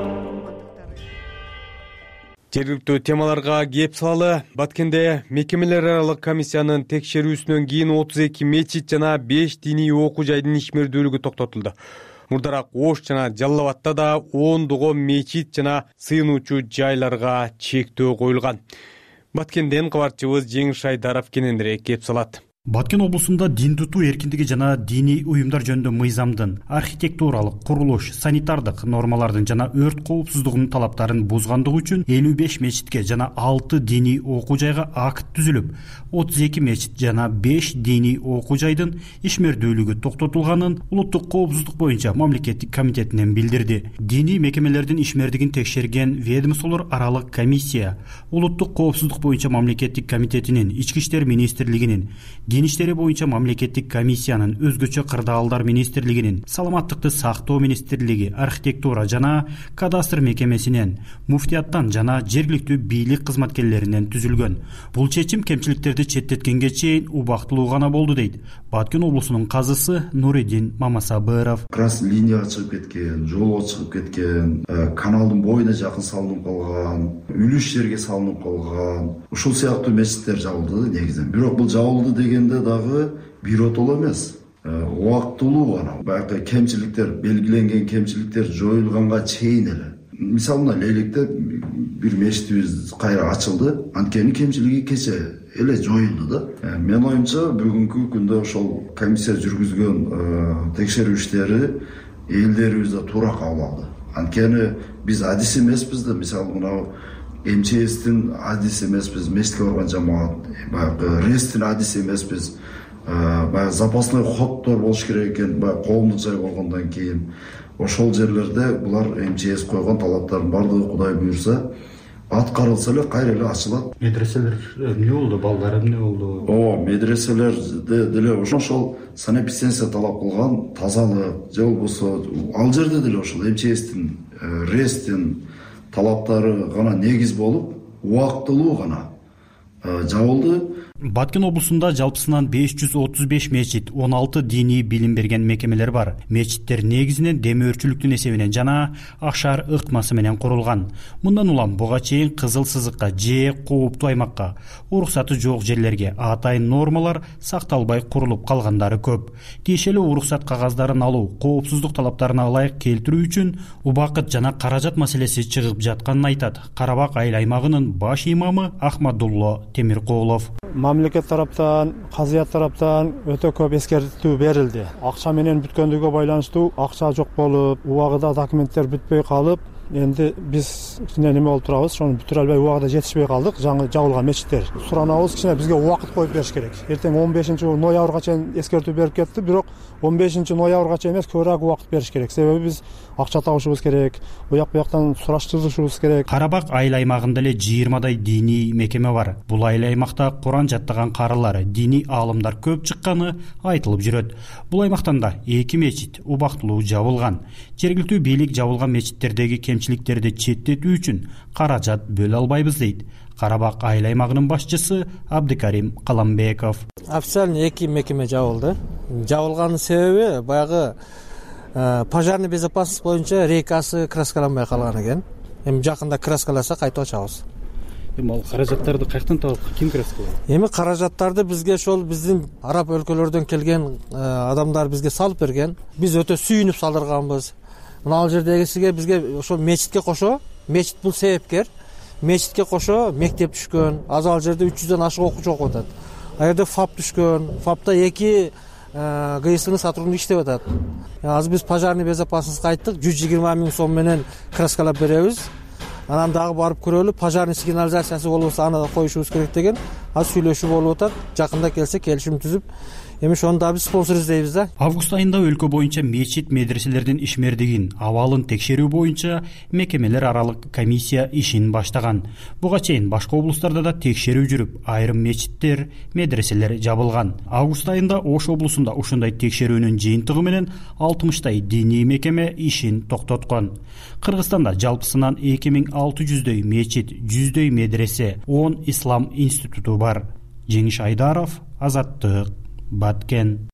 Жергиликтүү темаларга кеп салалы. Баткенде мекемелер аралык комиссиянын текшерүүсүнөн кийин отуз эки мечит жана беш диний окуу жайдын ишмердүүлүгү токтотулду. Мурдараак Ош жана Жалал Абадта да ондогон мечит жана сыйынуучу жайларга чектөө коюлган. Баткенден кабарчыбыз Жеңиш Айдаров кененирээк кеп салат. Баткен облусунда дин тутуу эркиндиги жана диний уюмдар жөнүндө мыйзамдын, архитектуралык, курулуш, санитардык нормалардын жана өрт коопсуздугунун талаптарын бузгандыгы үчүн элүү беш мечитке жана алты диний окуу жайга акт түзүлүп, отуз эки мечит жана беш диний окуу жайдын ишмердүүлүгү токтотулганын улуттук коопсуздук боюнча мамлекеттик комитетинен билдирди. Диний мекемелердин ишмердигин текшерген ведомстволор аралык комиссия улуттук коопсуздук боюнча мамлекеттик комитетинин, Ички иштер министрлигинин, Дин иштери боюнча мамлекеттик комиссиянын, өзгөчө кырдаалдар министрлигинин, саламаттыкты сактоо министрлиги, архитектура жана кадастр мекемесинен, муфтияттан жана жергиликтүү бийлик кызматкерлеринен түзүлгөн. Бул чечим кемчиликтерди четтеткенге чейин убактылуу гана болду дейт Баткен облусунун казысы Нуридин Мамасабыров. Крас линияга чыгып кеткен, жолго чыгып кеткен, каналдын боюна жакын салынып калган, үлүш жерге салынып калган, ушул сыяктуу мечиттер жабылды негизинен. Бирок бул жабылды деген дагы биротоло эмес, убактылуу гана. Баягы кемчиликтер, белгиленген кемчиликтер жоюлганга чейин эле. Мисалы мына Лейликте бир мечитибиз кайра ачылды, анткени кемчилиги кече эле жоюлду да. Мен оюмча бүгүнкү күндө ошол комиссия жүргүзгөн текшерүү иштери элдерибизде туура кабыл алды. Анткени биз адис эмеспиз да, мисалы мына эм че эстин адис эмеспиз, мечитке барган жамаат, баягы рестин адис эмеспиз, баягы запасной ходдор болуш керек экен, баягы коомдук жай болгондон кийин ошол жерлерде булар эм че эс койгон талаптардын бардыгы Кудай буйрса аткарылса эле кайра эле ачылат. Медреселер эмне болду, балдар эмне болду? Ооба, медреселерде деле ошол санэпидстанция талап кылган тазалык же болбосо ал жерде деле ошол эм че эстин, рестин талаптары гана негиз болуп, убактылуу гана жабылды. Баткен облусунда жалпысынан беш жүз отуз беш мечит, он алты диний билим берген мекемелер бар. Мечиттер негизинен демөөрчүлүктүн эсебинен жана акшаар ыкмасы менен курулган. Мындан улам буга чейин кызыл сызыкка же кооптуу аймакка, уруксаты жок жерлерге атайын нормалар сакталбай курулуп калгандары көп. Тиешелүү уруксат кагаздарын алуу, коопсуздук талаптарына ылайык келтирүү үчүн убакыт жана каражат маселеси чыгып жатканын айтат Карабак айыл аймагынын баш имамы Ахмадулло Темиркулов. Мамлекет тараптан, казыят тараптан өтө көп эскертүү берилди. Акча менен бүткөндүгү байланыштуу акча жок болуп, убагында документтер бүтпөй калып, энди биз кичине неме болуп турабыз, ошону бүтүрө албай убагында жетишпей калдык. Жаңы жабылган мечиттер. Суранабыз, кичине бизге убакыт коюп бериш керек. Эртең он бешинчи ноябрга чейин эскертүү берип кетти, бирок он бешинчи ноябрга чейин эмес, көбүрөөк убакыт бериш керек. Себеби биз акча табышыбыз керек, уяк буяктан сураштырышыбыз керек. Карабак айыл аймагында эле жыйырмадай диний мекеме бар. Бул айыл аймакта Куран жаттаган карылар, диний аалымдар көп чыкканы айтылып жүрөт. Бул аймактан да эки мечит убактылуу жабылган. Жергиликтүү бийлик жабылган мечиттердеги кемчиликтерди четтетүү үчүн каражат бөлө албайбыз дейт Карабак айыл аймагынын башчысы Абдыкарим Каламбеков. Официально эки мекеме жабылды. Жабылганын себеби баягы пожарный безопасность боюнча рейкасы краскаланбай калган экен. Эми жакында краскаласа кайта ачабыз. Эми ал каражаттарды каяктан табып, ким краскалайт? Эми каражаттарды бизге ошол биздин араб өлкөлөрдөн келген адамдар бизге салып берген. Биз өтө сүйүнүп салдырганбыз. Мына ал жердегисиге бизге ошол мечитке кошо, мечит бул себепкер. Мечитке кошо мектеп түшкөн, аз ал жерде үч жүздөн ашык окуучу окуп атат. А жерде ФАП түшкөн, ФАПта эки ГСН сотрудник иштеп атат. Азыр биз пожарный безопасностька айттык, жүз жыйырма миң сом менен краскалап беребиз. Анан дагы барып көрөлү, пожарный сигнализациясы болбосо аны да коюшубуз керек деген. Азыр сүйлөшүү болуп атат. Жакында келсе келишим түзүп, эми ошону да биз спонсор издейбиз да. Август айында өлкө боюнча мечит медреселердин ишмердигин, абалын текшерүү боюнча мекемелер аралык комиссия ишин баштаган. Буга чейин башка облустарда да текшерүү жүрүп, айрым мечиттер, медреселер жабылган. Август айында Ош облусунда ушундай текшерүүнүн жыйынтыгы менен алтымыштай диний мекеме ишин токтоткон. Кыргызстанда жалпысынан эки миң алты жүздөй мечит, жүздөй медресе, он ислам институту бар. Жеңиш Айдаров, Азаттык, Баткен.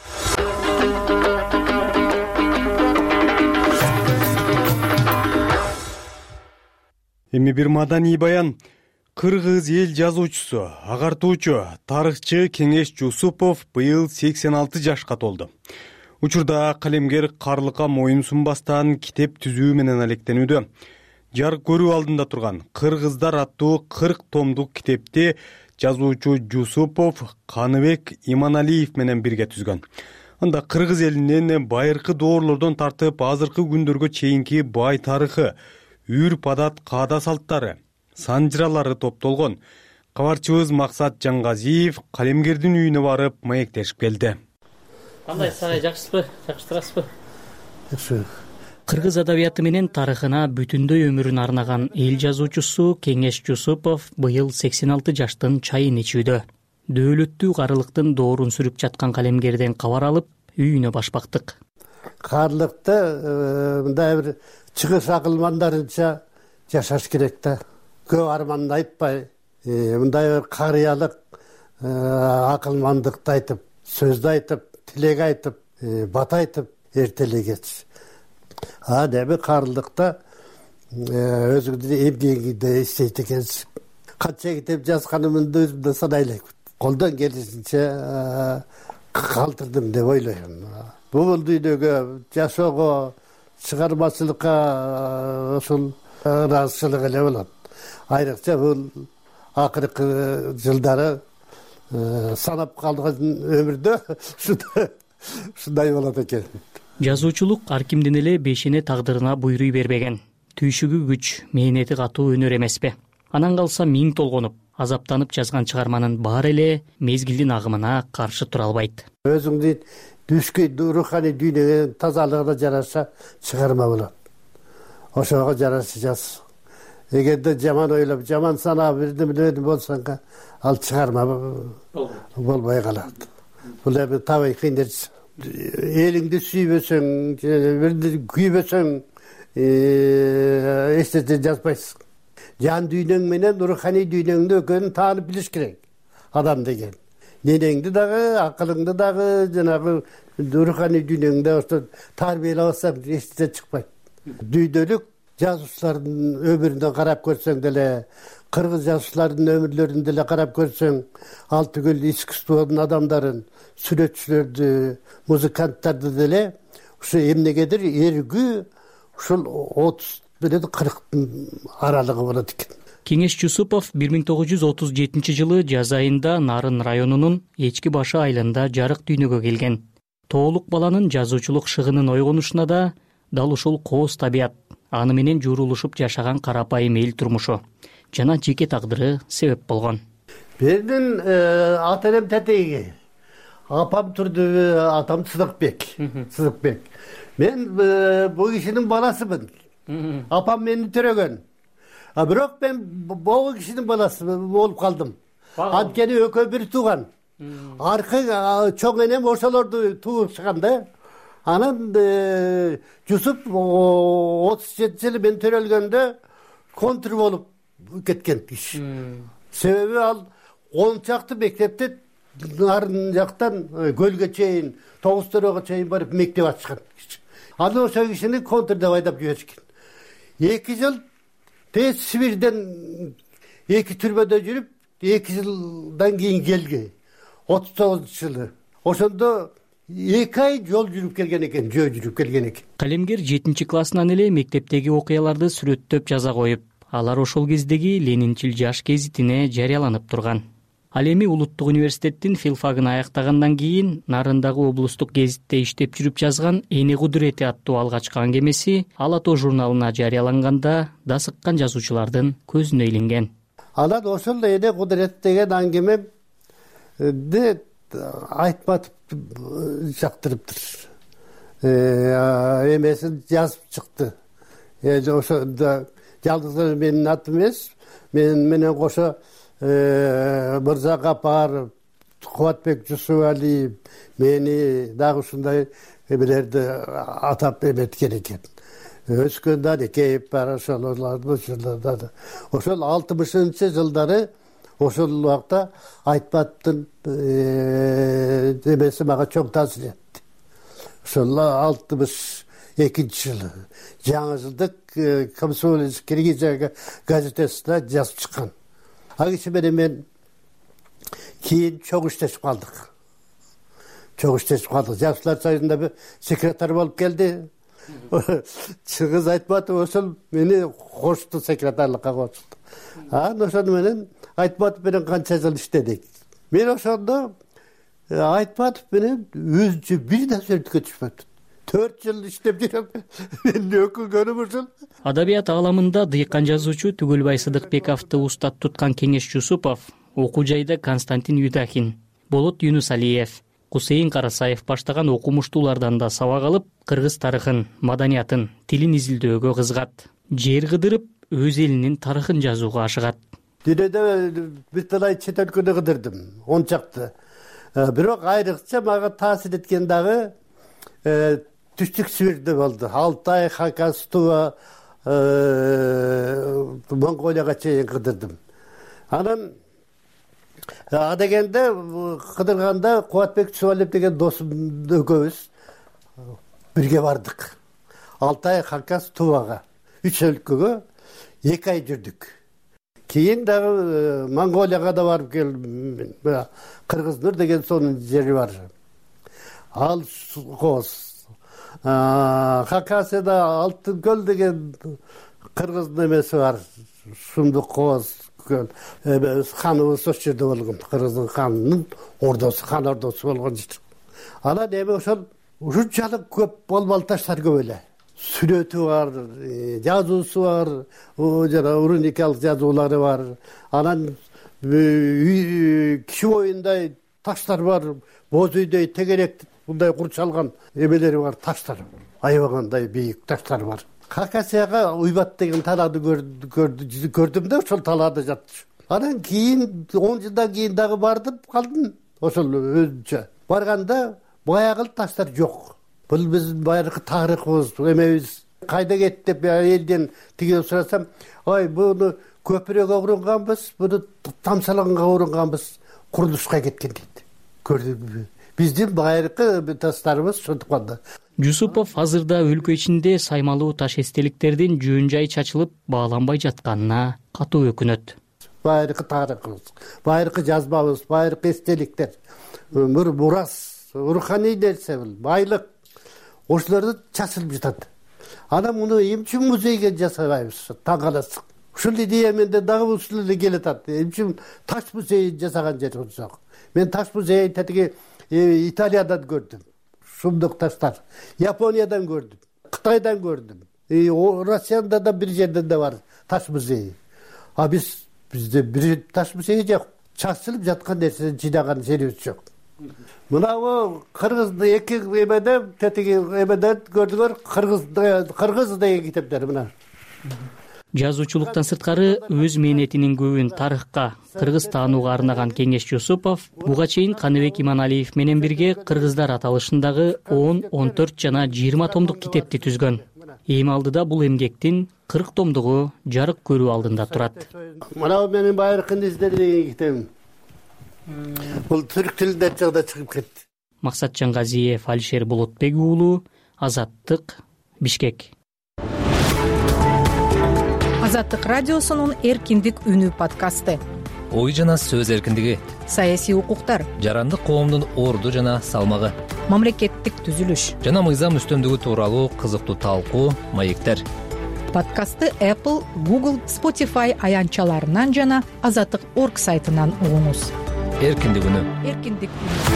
Эми бир маданий баян. Кыргыз эл жазуучусу, агартуучу, тарыхчы Кеңеш Жусупов быйыл сексен алты жашка толду. Учурда калемгер карлыкка моюн сунбастан китеп түзүү менен алектенүүдө. Жарык көрүү алдында турган Кыргыздар аттуу кырк томдук китепти жазуучу Жусупов Каныбек Иманалиев менен бирге түзгөн. Анда кыргыз элинин байыркы доорлордон тартып азыркы күндөргө чейинки бай тарыхы, үрп адат, каада салттары, санжыралары топтолгон. Кабарчыбыз Максат Жаңгазиев калемгердин үйүнө барып маектешип келди. Кандай сага жакшысызбы? Жакштырасызбы? Жакшы. Кыргыз адабияты менен тарыхына бүтүндөй өмүрүн арнаган эл жазуучусу Кеңеш Жусупов быйыл сексен алты жаштын чайын ичүүдө. Дөөлөттүү карылыктын доорун сүрүп жаткан калемгерден кабар алып, үйүнө башпактык. Карлыкты мындай бир чыгыш акылмандарынча жашаш керек да. Көп арманды айтпай, мындай бир карыялык акылмандыкты айтып, сөздү айтып, тилек айтып, бата айтып эртелегет. А деби карлыкта өзүңдүн эмгегиңди иштейт экенсиң. Канча китеп жазганымды өзүм да санай элек. Колдон келишинче калтырдым деп ойлойм. Бул дүйнөгө, жашоого, чыгармачылыкка ушул ыраазычылык эле болот. Айрыкча бул акыркы жылдары санап калган өмүрдө ушундай болот экен. Жазуучулук ар кимдин эле бешене тагдырына буйруй бербеген. Түйшүгү күч, мээнети катуу өнөр эмеспи? Анан калса миң толгонуп, азаптанып жазган чыгарманын баары эле мезгилдин агымына каршы тура албайт. Өзүңдүн түшкүн руханий дүйнөгө тазалыгына жараша чыгарма болот. Ошого жараша жаз. Эгерде жаман ойлоп, жаман санап бирдеме болсоң, ал чыгарма болбой калат. Бул эми табай кыйнерчи. Элиңди сүйбөсөң, бирди күйбөсөң, эч нерсе жазбайсың. Жан дүйнөң менен руханий дүйнөңдү экөөнүн таанып билиш керек. Адам деген. Денеңди дагы, акылыңды дагы, жанагы руханий дүйнөңдү ошто тарбиялабасаң эч нерсе чыкпайт. Дүйдөлүк жазуучулардын өмүрүнө карап көрсөң деле, кыргыз жазуучулардын өмүрлөрүн деле карап көрсөң, ал түгүл искусствонун адамдарын, сүрөтчүлөрдү, музыканттарды деле ушу эмнегедир эргүү ушул отуз менен кырктын аралыгы болот экен. Кеңеш Жусупов бир миң тогуз жүз отуз жетинчи жылы жаз айында Нарын районунун Эчки башы айылында жарык дүйнөгө келген. Тоолук баланын жазуучулук шыгынын ойгонушуна да дал ушул кооз табият, аны менен журулушуп жашаган карапайым эл турмушу жана жеке тагдыры себеп болгон. Менин ата энем тетеги, апам турду, атам Сыдыкбек. Сыдыкбек. Мен бул кишинин баласымын. Апам мени төрөгөн. А бирок мен бул кишинин баласы болуп калдым. Анткени экөө бир тууган. Аркы чоң энем ошолорду тууп чыган да. Анан Жусуп отуз жетинчи жылы мен төрөлгөндө контр болуп кеткен киши. Себеби ал он чакты мектепте нарын жактан көлгө чейин, Тогуз төрөгө чейин барып мектеп ачкан киши. Аны ошол кишини контр деп айдап жиберишкен. эки жыл тез Сибирден эки түрмөдө жүрүп, эки жылдан кийин келген. отуз тогузунчу жылы. Ошондо эки ай жол жүрүп келген экен, жөө жүрүп келген экен. Калемгер жетинчи классынан эле мектептеги окуяларды сүрөттөп жаза коюп, алар ошол кездеги Ленинчил жаш гезитине жарыяланып турган. Ал эми Улуттук университеттин филфагын аяктагандан кийин Нарындагы облустук гезитте иштеп жүрүп жазган Эне кудурети аттуу алгачкы аңгемеси Ала тоо журналына жарыяланганда да сыккан жазуучулардын көзүнө илинген. Анан ошол Эне кудурет деген аңгемем айтпатып жактырыптыр. Эмесин жазып чыкты. Ошондо жалгыз менин атым эмес, мен менен кошо Мырза Капаров, Кубатбек Жусупалиев мени дагы ушундай эмелерди атап эметкен экен. Өскөн Дарекеев бар, ошолорду ошол алтымышынчы жылдары ошол убакта айтпаттын эмеси мага чоң таасир этти. Ошол алтымыш экинчи жылы жаңы жылдык Комсомолец Киргизия газетесине жазып чыккан. Ал киши менен мен кийин чоң иштешип калдык. чогуу иштешип калдык. Жашылар союзунда секретарь болуп келди. Чыгыз Айтматов ошол мени кошту, секретарлыкка кошту. Анан ошону менен Айтматов менен канча жыл иштедик. Мен ошондо Айтматов менен өзүнчө бир нерсе түшпөптүм. төрт жыл иштеп жүрөм. Мен өкүлгөнүм ушул. Адабият ааламында дыйкан жазуучу Түгөлбай Сыдыкбековду устат туткан Кеңеш Жусупов, окуу жайда Константин Юдахин, Болот Юнусалиев, Кусейин Карасаев баштаган окумуштуулардан да сабак алып, кыргыз тарыхын, маданиятын, тилин изилдөөгө кызыгат. Жер кыдырып, өз элинин тарыхын жазууга ашыгат. Дүйнөдө бир талай чет өлкөдө кыдырдым, он чакты. Бирок айрыкча мага таасир эткен дагы Түштүк Сибирде болду. Алтай, Хакас, Тува, Монголияга чейин кыдырдым. Анан адегенде кыдырганда Кубатбек Чубалиев деген досум экөөбүз бирге бардык. Алтай, Хакас, Тувага, үч өлкөгө эки ай жүрдүк. Кийин дагы Монголияга да барып келдим. Кыргыз-Нур деген сонун жери бар. Ал Коз. Хакасыда Алтын көл деген кыргыздын эмеси бар. Сумдук Коз көл. Ханыбыз ошол жерде болгон. Кыргыздын ханынын ордосу, хан ордосу болгон жер. Анан эми ошол ушунчалык көп болмол таштар көп эле. Сүрөтү бар, жазуусу бар, жана уруникалык жазуулары бар. Анан киши боюндай таштар бар, боз үйдөй тегерек мындай курчалган эмелери бар, таштар. Аябагандай бийик таштар бар. Хакасияга Уйбат деген талааны көрдүм да, ошол талаада жатчу. Анан кийин он жылдан кийин дагы бардым, калдым. Ошол өзүнчө. Барганда баягы таштар жок. Бул биздин байыркы тарыхыбыз, эмебиз. Кайда кетти деп элден тиге сурасам, ой, буну көпүрөгө урунганбыз, буну тамсаланга урунганбыз, курулушка кеткен дейт. Көрдүм. Биздин байыркы таштарыбыз ошондуктан. Жусупов азырда өлкө ичинде саймалуу таш эстеликтердин жөн жай чачылып бааланбай жатканына катуу өкүнөт. Байыркы тарыхыбыз, байыркы жазмабыз, байыркы эстеликтер, мурас, руханий нерсе, байлык ошолорду чачылып жатат. Анан муну эмче музейге жасабайбыз? Таң каласың. Ушул идея менде дагы ушул эле келатат. Эмче таш музейин жасаган жер жок. Мен таш музейин тетиги Италиядан көрдүм. Шумдук таштар. Япониядан көрдүм. Кытайдан көрдүм. Россияда да бир жерде да бар таш музейи. А биз бизде бир таш музейи жок. Чачылып жаткан нерсени жыйнаган жерибиз жок. Мынабу кыргызды эки эмеде тетиги эмеде көрдүңөр, кыргыз кыргыз деген китептер мына. Жазуучулуктан сырткары өз мээнетинин көбүн тарыхка, кыргыз таанууга арнаган Кеңеш Жусупов буга чейин Каныбек Иманалиев менен бирге кыргыздар аталышындагы он, он төрт жана жыйырма томдук китепти түзгөн. Эми алдыда бул эмгектин кырк томдугу жарык көрүү алдында турат. Мына менин байыркы издер деген китебим. Бул түрк тилинде чыгда чыгып кетти. Максатжан Газиев, Алишер Болотбек уулу, Азаттык, Бишкек. Азаттык радиосунун Эркиндик үнү подкасты. Ой жана сөз эркиндиги, саясий укуктар, жарандык коомдун орду жана салмагы, мамлекеттик түзүлүш жана мыйзам үстөмдүгү тууралуу кызыктуу талкуу, маектер. Подкастты Apple, Google, Spotify аянтчаларынан жана азаттык точка орг сайтынан угуңуз. Эркиндик үнү. Эркиндик.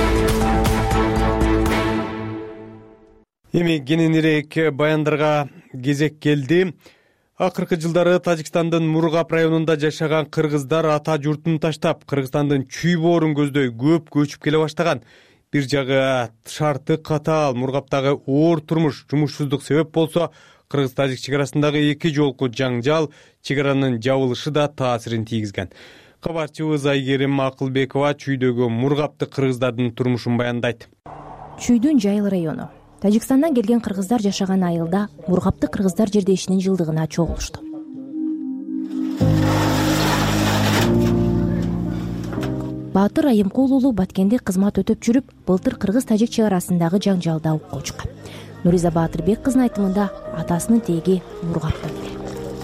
Эми кененирээк баяндарга кезек келди. Акыркы жылдары Тажикстандын Мургап районунда жашаган кыргыздар ата журтун таштап, Кыргызстандын чүй боорун көздөй көп көчүп келе баштаган. Бир жагы шарты катаал Мургаптагы оор турмуш, жумушсуздук себеп болсо, кыргыз-тажик чек арасындагы эки жолку жаңжал, чек аранын жабылышы да таасирин тийгизген. Кабарчыбыз Айгерим Акылбекова чүйдөгү Мургапты кыргыздардын турмушун баяндайт. Чүйдүн Жайыл району. Тажикстандан келген кыргыздар жашаган айылда Мургапты кыргыздар жердешинин жылдыгына чогулушту. Баатыр Айымкул уулу Баткенде кызмат өтөп жүрүп, былтыр кыргыз-тажик чек арасындагы жаңжалда окууга чыккан. Нуриза Баатырбек кыздын айтымында атасынын теги Мургаптан эле.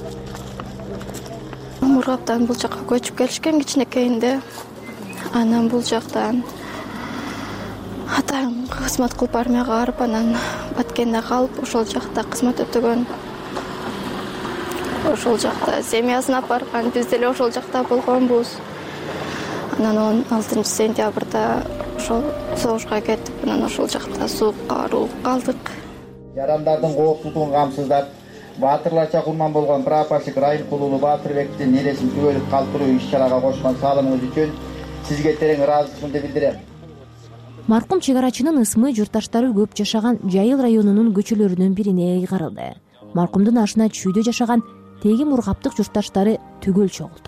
Мургаптан бул жакка көчүп келишкен кичинекейинде. Анан бул жактан атайым кызмат кылып армияга барып, анан Баткенде калып, ошол жакта кызмат өтөгөн. Ошол жакта семьясын алып барган, биз деле ошол жакта болгонбуз. Анан он алтынчы сентябрда ошол согушка кетип, анан ошол жакта суукка барып калдык. Жарандардын коопсуздугун камсыздап, баатырларча курман болгон прапорщик Райымкулуу Баатырбектин нересин түгөлүп калтыруу иш-чарага кошкон салымыңыз үчүн сизге терең ыраазычылыгымды билдирем. Маркум чек арачынын ысмы журтташтары көп жашаган Жайыл районунун көчөлөрүнүн бирине ыйгарылды. Маркумдун ашына чүйдө жашаган теги мургаптык журтташтары түгөл чогулду.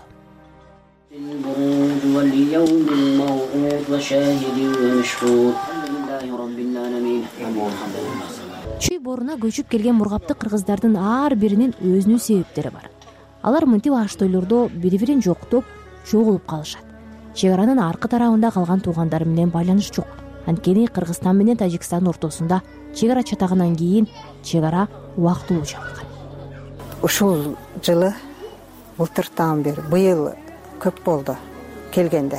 Чүй боруна көчүп келген мургаптык кыргыздардын ар биринин өзүнүн себептери бар. Алар мынтип аш тойлордо бири-бирин жоктоп, чогулуп калышат. Чек аранын аркы тарабында калган туугандары менен байланыш жок. Анткени Кыргызстан менен Тажикстандын ортосунда чек ара чатагандан кийин чек ара убактылуу жабылган. Ушул жылы былтыртан бери быйыл көп болду келгендер.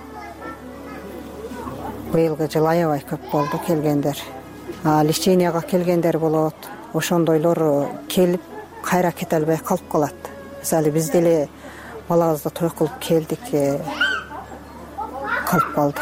Быйылгы жыл аябай көп болду келгендер. Леченияга келгендер болот. Ошондойлор келип кайра кете албай калып калат. Мисалы биз деле балабызды той кылып келдик, калып калдык.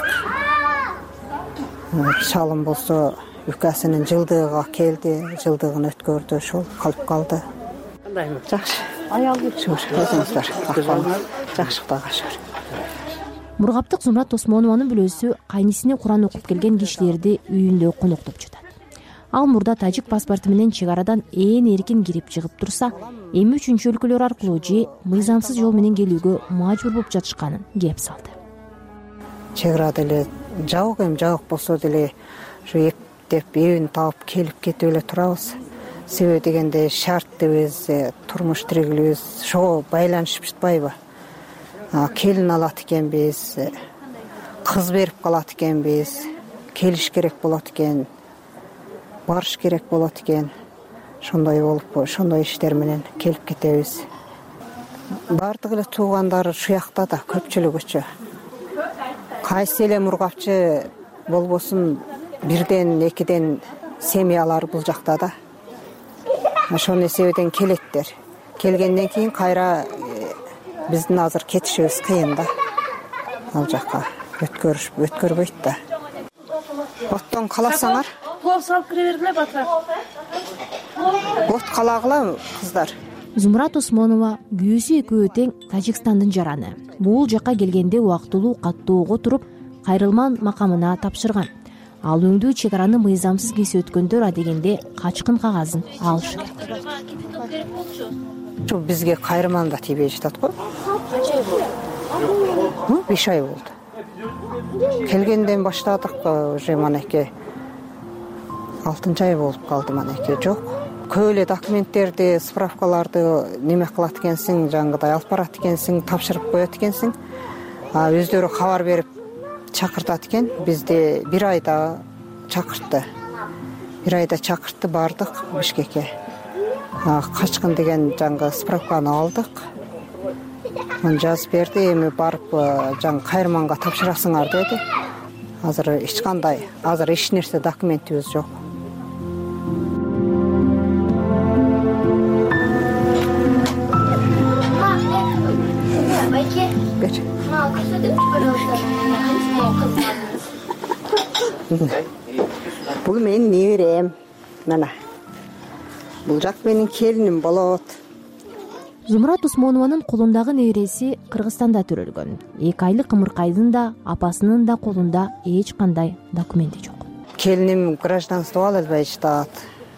Шалым болсо үкәсинин жылдыгына келди, жылдыгын өткөрдү, ошол калып калды. Кандаймы? Жакшы. Аялы өзүңүздөр акыбалыңыз жакшы, Кудайга шүгүр. Мургаптык Зумрат Осмонованын бүлөсү кайнисине Куран окуп келген кишилерди үйүндө коноктоп жатат. Ал мурда тажик паспорту менен чек арадан ээн эркин кирип чыгып турса, эми үчүнчү өлкөлөр аркылуу же мыйзамсыз жол менен келүүгө мажбур болуп жатышканын кеп салды. Чек арада эле жабык эми жабык болсо деле ушу эптеп эбин таап келип кетип эле турабыз. Себеби дегенде шарттыбыз, турмуш тиригибиз ошого байланышып жатпайбы? Келин алат экенбиз, кыз берип калат экенбиз, келиш керек болот экен, барыш керек болот экен. Ошондой болуп, ошондой иштер менен келип кетебиз. Бардык эле туугандар ушул жакта да көпчүлүгүчү. Кайсы эле мургапчы болбосун бирден, экиден семьялар бул жакта да. Ошонун себебинен келеттер. Келгенден кийин кайра биздин азыр кетишибиз кыйын да. Ал жакка өткөрүш өткөрбөйт да. Оттон каласаңар. Плов салып кире бергиле батыр. От калагыла кыздар. Зумрат Осмонова күйөөсү экөө тең Тажикстандын жараны. Бул жакка келгенде убактылуу каттоого туруп, кайрылман макамына тапшырган. Ал өңдүү чек араны мыйзамсыз кесип өткөндөр адегенде качкын кагазын алышы керек. Шу бизге кайрылман да тийбей жатат го. Канча ай болду? беш ай болду. Келгенден баштадык, уже манеке алтынчы ай болуп калды манеке. Жок. Көп эле документтерди, справкаларды неме кылат экенсиң, жаңгыдай алып барат экенсиң, тапшырып коет экенсиң. А өздөрү кабар берип чакыртат экен. Бизди бир айда чакыртты. Бир айда чакыртты, бардык Бишкекке. Качкын деген жаңгы справканы алдык. Аны жазып берди, эми барып жаң кайрманга тапшырасыңар деди. Азыр эч кандай, азыр эч нерсе документибиз жок. Бул менин неберем. Мына. Бул жак менин келиним болот. Зумрат Осмонованын колундагы небереси Кыргызстанда төрөлгөн. эки айлык кымыркайдын да, апасынын да колунда эч кандай документи жок. Келиним гражданство ала албай жатат.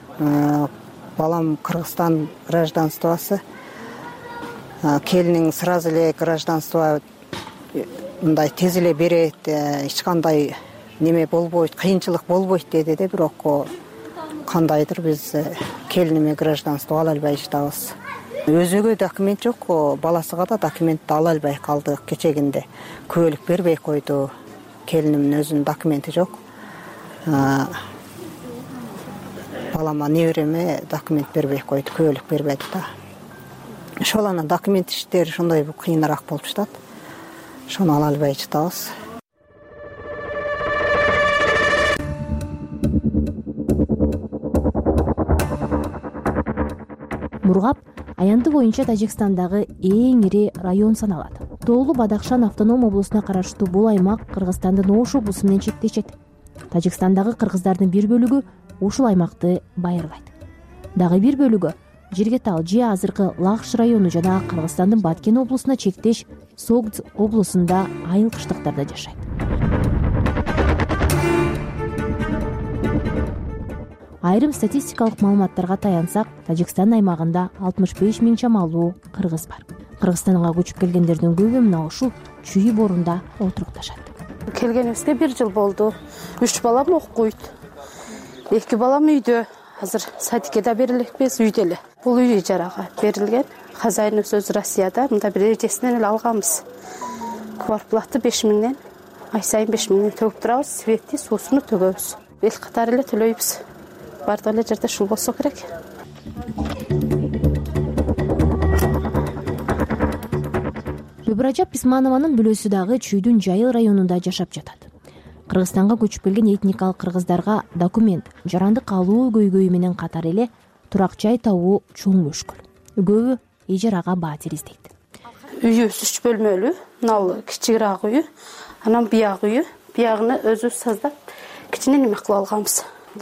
Балам Кыргызстан гражданствосы. Келиним сразу эле гражданство мындай тез эле берет, эч кандай неме болбойт, кыйынчылык болбойт деди да, бирок кандайдыр биз келиниме гражданство ала албай жатабыз. Өзүгө документ жок, баласыга да документ ала албай калдык кечегинде. Күбөлүк бербей койду. Келинимдин өзүнүн документи жок. Балама небереме документ бербей койду, күбөлүк бербеди да. Ошол анан документ иштери ошондой кыйыныраак болуп жатат. Ошону ала албай жатабыз. Мургап аянты боюнча Тажикстандагы эң ири район саналат. Тоолуу Бадахшан автоном облусуна караштуу бул аймак Кыргызстандын Ош облусу менен чектешет. Тажикстандагы кыргыздардын бир бөлүгү ушул аймакты байырлайт. Дагы бир бөлүгү Жиргетал же азыркы Лахш району жана Кыргызстандын Баткен облусуна чектеш Согд облусунда айыл кыштыктарда жашайт. Айрым статистикалык маалыматтарга таянсак, Тажикстан аймагында алтымыш беш миң чамалуу кыргыз бар. Кыргызстанга көчүп келгендердин көбү мына ушул чүй борунда отурукташат. Келгенибизге бир жыл болду. Үч балам окуйт. Эки балам үйдө. Азыр садикеде берилекпиз, үйдө эле. Бул үй ижарага берилген. Хозяин өзү Россияда, мында бир эжесинен эле алганбыз. Квартплата беш миңден, ай сайын беш миңден төгүп турабыз, светти, суусуну төгөбүз. Бел катары эле төлөйбүз. Бардык эле жерде ушул болсо керек. Любражап Писманованын бүлөсү дагы Чүйдүн Жайыл районунда жашап жатат. Кыргызстанга көчүп келген этникалык кыргыздарга документ, жарандык алуу көйгөйү менен катар эле турак жай табуу чоң мүшкүл. Көбү ижарага баатир издейт. Үйүбүз үч бөлмөлүү, мына кичигирээк үй, анан бияк үй, биягыны өзүбүз саздап, кичине неме кылып алганбыз.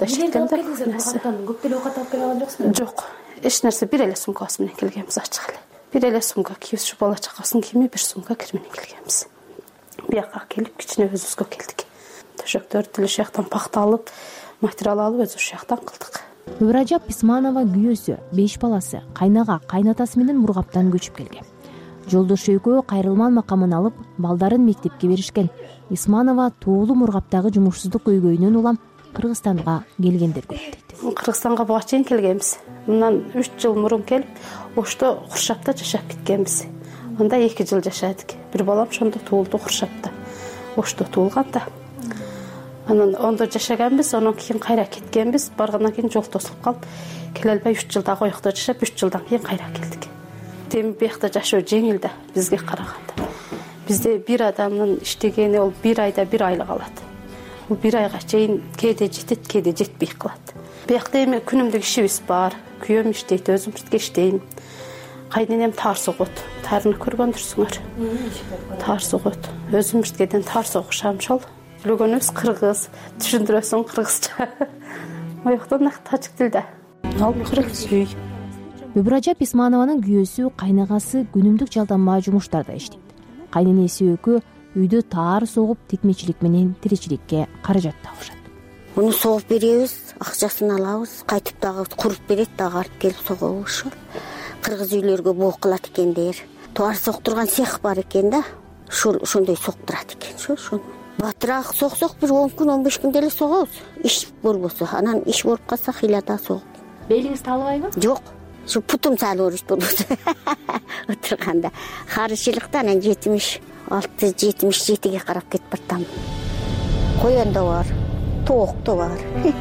Көп деле оокат алып келе алган жоксуңбу? Жок, эч нерсе, бир эле сумкабыз менен келгенбиз ачык эле. Бир эле сумка кийип, ушу бала чакасынын кийими, бир сумка кир менен келгенбиз. Биякка келип, кичине өзүбүзгө келдик. Төшөктөрдү деле ушуяктан пахта алып, материал алып өзүбүз ушуяктан кылдык. Любражап Писманова күйөөсү, беш баласы, кайнага, кайнатасы менен Мургаптан көчүп келген. Жолдошу экөө кайрылман макамын алып, балдарын мектепке беришкен. Исманова тоолуу Мургаптагы жумушсуздук көйгөйүнөн улам Кыргызстанга келгендер көп дейт. Кыргызстанга буга чейин келгенбиз. Мындан үч жыл мурун келип, Ошто Куршапта жашап кеткенбиз. Анда эки жыл жашадык. Бир балам ошондо туулду Куршапта. Ошто туулган да. Анан ондо жашаганбыз, анан кийин кайра кеткенбиз. Баргандан кийин жол тосулуп калып, келе албай үч жылда коёкто жашап, үч жылдан кийин кайра келдик. Тем биякта жашоо жеңил да бизге караганда. Бизде бир адамдын иштегени ол бир айда бир айлык алат. Бул бир айга чейин кээде жетет, кээде жетпей калат. Биякта эми күнүмдүк ишибиз бар. Күйөөм иштейт, өзүм бирге иштейм. Кайненем таар согот. Таарыны көргөндүрсүңөр. Таар согот. Өзүм биргеден таар согушам ошол. Билгөнүбүз кыргыз, түшүндүрөсүң кыргызча. Ояктан тажик тилде. Ал кыргыз үй. Любражап Писманованын күйөөсү, кайнагасы күнүмдүк жалданма жумуштарда иштейт. Кайненеси экөө үйдө таар согуп, титмечилик менен тиричиликке каражат табышат. Муну согуп беребиз, акчасын алабыз, кайтып дагы куруп берет, дагы алып келип согобуз. Кыргыз үйлөргө боо кылат экендер. Таар соктурган цех бар экен да. Ушул ошондой соктурат экен. Ошо батыраак соксок бир он күн, он беш күн деле согобуз. Иш болбосо, анан иш болуп калса хыйлада согуп. Белиңиз таалыбайбы? Жок. Шу путум салып болбосо. Отурганда карышылыкта анан жетимиш алты жетимиш жетиге карап кетип бартам. Коён да бар, тоок да бар.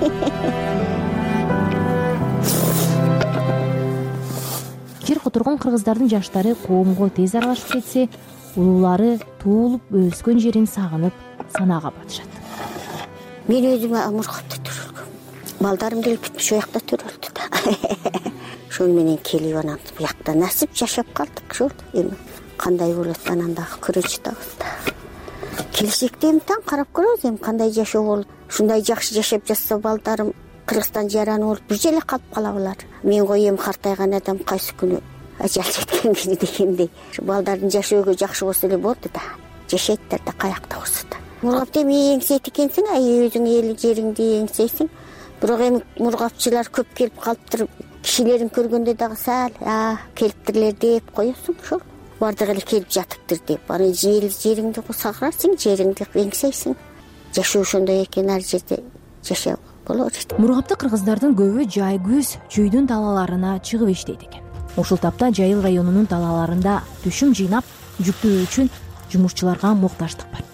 Жер которгон кыргыздардын жаштары коомго тез аралашып кетсе, улуулары туулуп өскөн жерин сагынып санаага батышат. Мен өзүм Мургапта төрөлгөм. Балдарым деле бүтүп оякта төрөлдү да. Ошол менен келип анан буякта насип жашап калдык. Ошол эми кандай болот анан дагы көрө жатабыз да. Келечекте эми таң карап көрөбүз, эми кандай жашоо болуп, ушундай жакшы жашап жатса балдарым Кыргызстан жараны болуп бир жерде калып калабылар. Мен го эми картайган адам кайсы күнү ажал жеткен күнү дегендей. Балдардын жашоого жакшы болсо эле болду да. Жашайттар да каякта болсо да. Мургапты эми эңсейт экенсиң, ай өзүң эл жериңди эңсейсиң. Бирок эми мургапчылар көп келип калыптыр. Кишилерин көргөндө дагы сал, а келиптирлер деп коесуң, ошол. Бардык эле келип жатыптыр деп. Аны жер жериңди сагырасың, жериңди эңсейсиң. Жашоо ошондой экен, ар жерде жашап болот. Мургапты кыргыздардын көбү жай күз чүйдүн талааларына чыгып иштейт экен. Ушул тапта Жайыл районунун талааларында түшүм жыйнап, жүктөө үчүн жумушчуларга муктаждык бар.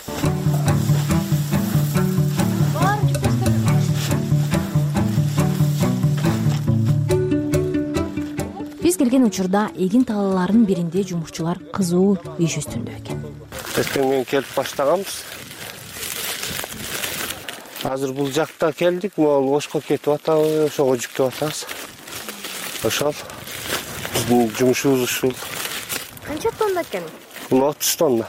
Биз келген учурда эгин талааларынын биринде жумушчулар кызуу иш үстүндө экен. Эртең менен келип баштаганбыз. Азыр бул жакта келдик, могул Ошко кетип атабыз, ошого жүктөп атабыз. Ошол биздин жумушубуз ушул. Канча тонна экен? Бул отуз тонна.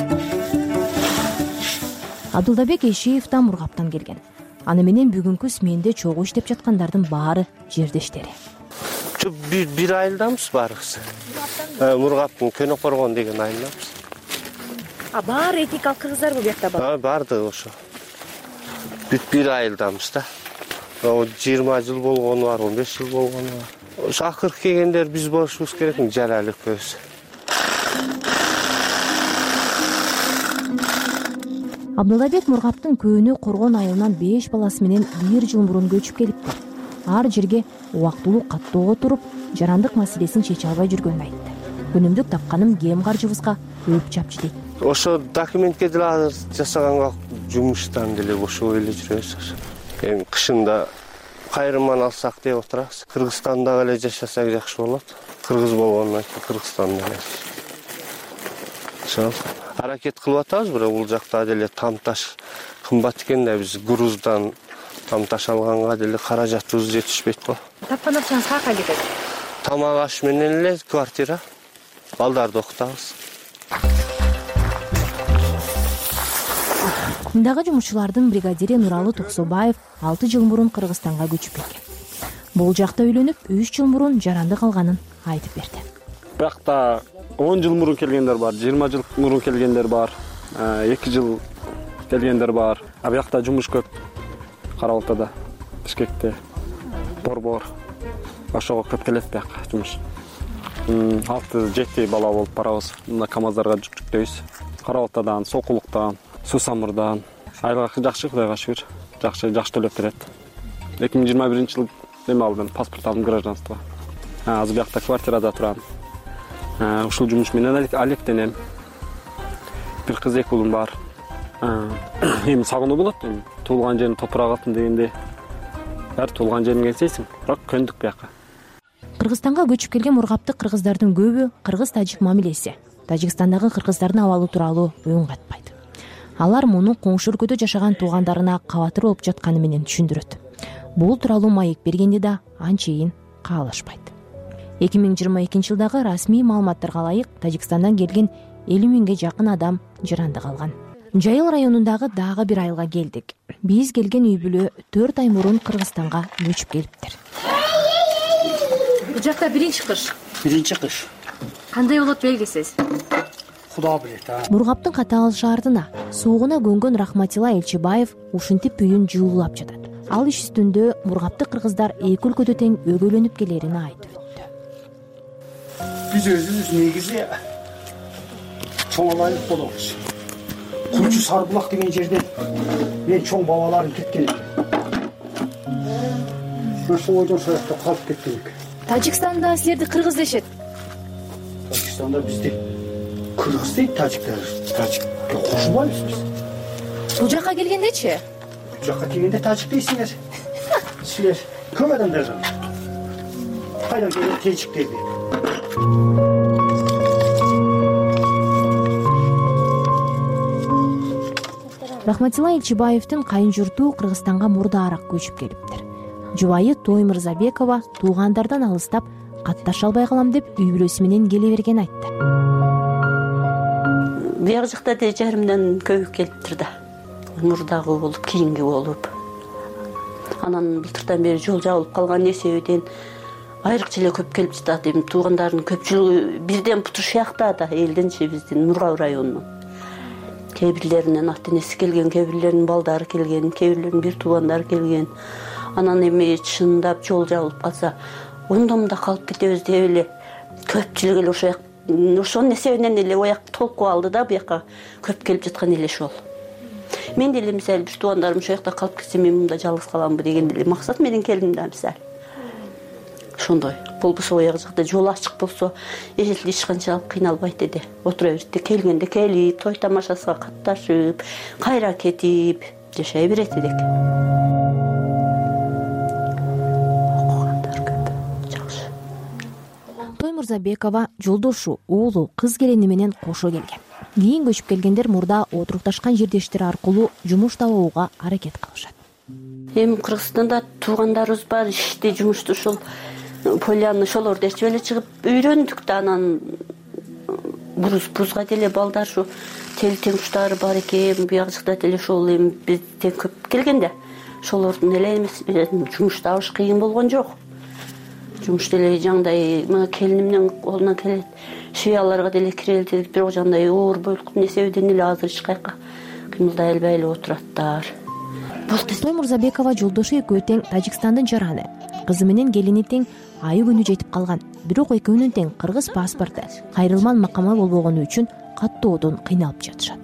Абдулдабек Эшиев да Мургаптан келген. Аны менен бүгүнкү сменде чогуу иштеп жаткандардын баары жердештери. Бир бир айылдамыз баарыбыз. Мургаптын Көнө Коргон деген айылдамыз. А баары этникалык кыргыздарбы буякта бар? Бардыгы ошо. Бүт бир айылдамыз да. жыйырма жыл болгону бар, он беш жыл болгону бар. Ошо акыркы келгендер биз болушубуз керек, Жалал экөөбүз. Абдуллабек Мургаптын Көнө Коргон айылынан беш баласы менен бир жыл мурун көчүп келиптир. Ар жерге убактылуу каттоого туруп, жарандык маселесин чече албай жүргөнүн айтты. Күнүмдүк тапканым кем каржыбызга өп чапчы дейт. Ошо документке деле жасаганга жумуштан деле ошо эле жүрөбүз. Эми кышында кайрыман алсак деп отурабыз. Кыргызстанда эле жашасак жакшы болот. Кыргыз болгондон кийин Кыргызстанда эле. Ошо аракет кылып атабыз, бирок бул жакта деле тамташ кымбат экен да, биз груздан тамташ алганга деле каражатыбыз жетишпейт го. Тапкан акчаңыз каяка кетет? Тамак аш менен эле квартира, балдарды окутабыз. Мындагы жумушчулардын бригадири Нуралы Токсобаев алты жыл мурун Кыргызстанга көчүп келген. Бул жакта үйлөнүп үч жыл мурун жарандык алганын айтып берди. Биракта он жыл мурун келгендер бар, жыйырма жыл мурун келгендер бар, эки жыл келгендер бар. А биякта жумуш көп. Кара Алтада, Бишкекте, Борбор. Ошого көп келет бияка жумуш. алты жети бала болуп барабыз. Мына КамАЗдарга жүктөйбүз. Кара Алтадан, Сокулуктан, Суу Самырдан. Айылга жакшы, Кудайга шүгүр. Жакшы, жакшы төлөп берет. эки миң жыйырма биринчи жыл эме алдым, паспорт алдым, гражданство. Азыр биякта квартирада турам. Ушул жумуш менен алектенем. Бир кыз, эки уулум бар. Эми сагынуу болот, эми туулган жерин топурак атын дегенде баары туулган жериңе келсейсиң, бирок көндүк бияка. Кыргызстанга көчүп келген мургапты кыргыздардын көбү кыргыз-тажик мамилеси, Тажикстандагы кыргыздардын абалы тууралуу үн катпайт. Алар муну коңшу өлкөдө жашаган туугандарына кабатыр болуп жатканы менен түшүндүрөт. Бул тууралуу маек бергенде да анчейин каалашпайт. эки миң жыйырма экинчи жылдагы расмий маалыматтарга ылайык Тажикстандан келген элүү миңге жакын адам жарандык алган. Жайыл районундагы дагы бир айылга келдик. Биз келген үй бүлө төрт ай мурун Кыргызстанга көчүп келиптир. Бул жакта биринчи кыш. Биринчи кыш. Кандай болот белгисиз? Куда билет. Мургаптын катаал шаардына суугуна көнгөн Рахматилла Элчибаев ушинтип үйүн жылуулап жатат. Ал иш үстүндө мургапты кыргыздар эки өлкөдө тең өгөйлөнүп келерин айтып өттү. Биз өзүбүз негизи чоң айылык болобуз. Кулчу Сарбулак деген жерден мен чоң бабаларым кеткен экен. Ошол ойдон союкта калып кеткен экен. Тажикстанда силерди кыргыз дешет. Тажикстанда бизди кыргыз дейт, тажиктер. Тажикке кошулбайбыз биз. Бул жака келгендечи? Бул жака келгенде тажик дейсиңер. Силер көп адамдар жана. Кайдан келген тажиктер дейт. Рахматилла Элчибаевдин кайын журту Кыргызстанга мурдаараак көчүп келиптир. Жубайы Той Мырзабекова туугандардан алыстап катташа албай калам деп үй бүлөсү менен келе берген айтты. Бияк жакта да жарымдан көбүк келиптир да. Мурдагы болуп, кийинки болуп. Анан былтырдан бери жол жабылып калган эсебинен айрыкча эле көп келип жатат. Эми туугандардын көпчүлүгү бирден путушуякта да, элденчи биздин Мургаб районунун. Кээ бирлеринин ата энеси келген, кээ бирлеринин балдары келген, кээ бирлеринин бир туугандары келген. Анан эми чындап жол жабылып калса, ондомда калып кетебиз деп эле көпчүлүк эле ошо ошонун эсебинен эле ояк толкуп алды да, бияка көп келип жаткан эле ошол. Мен деле мисалы бир туугандарым ошол жакта калып кетсе, мен мында жалгыз каламбы деген эле максат менен келдим да мисалы. Ошондой. Болбосо ояк жакта жол ачык болсо, эжелди эч канчалык кыйналбайт эди. Отура берди, келгенде келип, той тамашасына катташып, кайра кетип жашай берет эдик. Той Мырзабекова жолдошу, уулу, кыз келини менен кошо келген. Кийин көчүп келгендер мурда отурукташкан жердештери аркылуу жумуш табууга аракет кылышат. Эми Кыргызстанда туугандарыбыз бар, ишти, жумушту ушул полянны ошолорду ээрчип эле чыгып үйрөндүк да анан буруз бузга деле балдар ушу тел теңуштары бар экен, бияк жакта деле ошол эми бизден көп келген да ошолордун эле эмес жумуш табыш кыйын болгон жок. Жумуш деле жандай мына келинимдин колунан келет, шеяларга деле кире элек, бирок жандай оор бойлук несебеден эле азыр эч кайка кыймылдай албай эле отураттар. Той Мурзабекова жолдошу экөө тең Тажикстандын жараны. Кызы менен келини тең айы күнү жетип калган. Бирок экөөнүн тең кыргыз паспорту, кайрылман макама болбогону үчүн каттоодон кыйналып жатышат.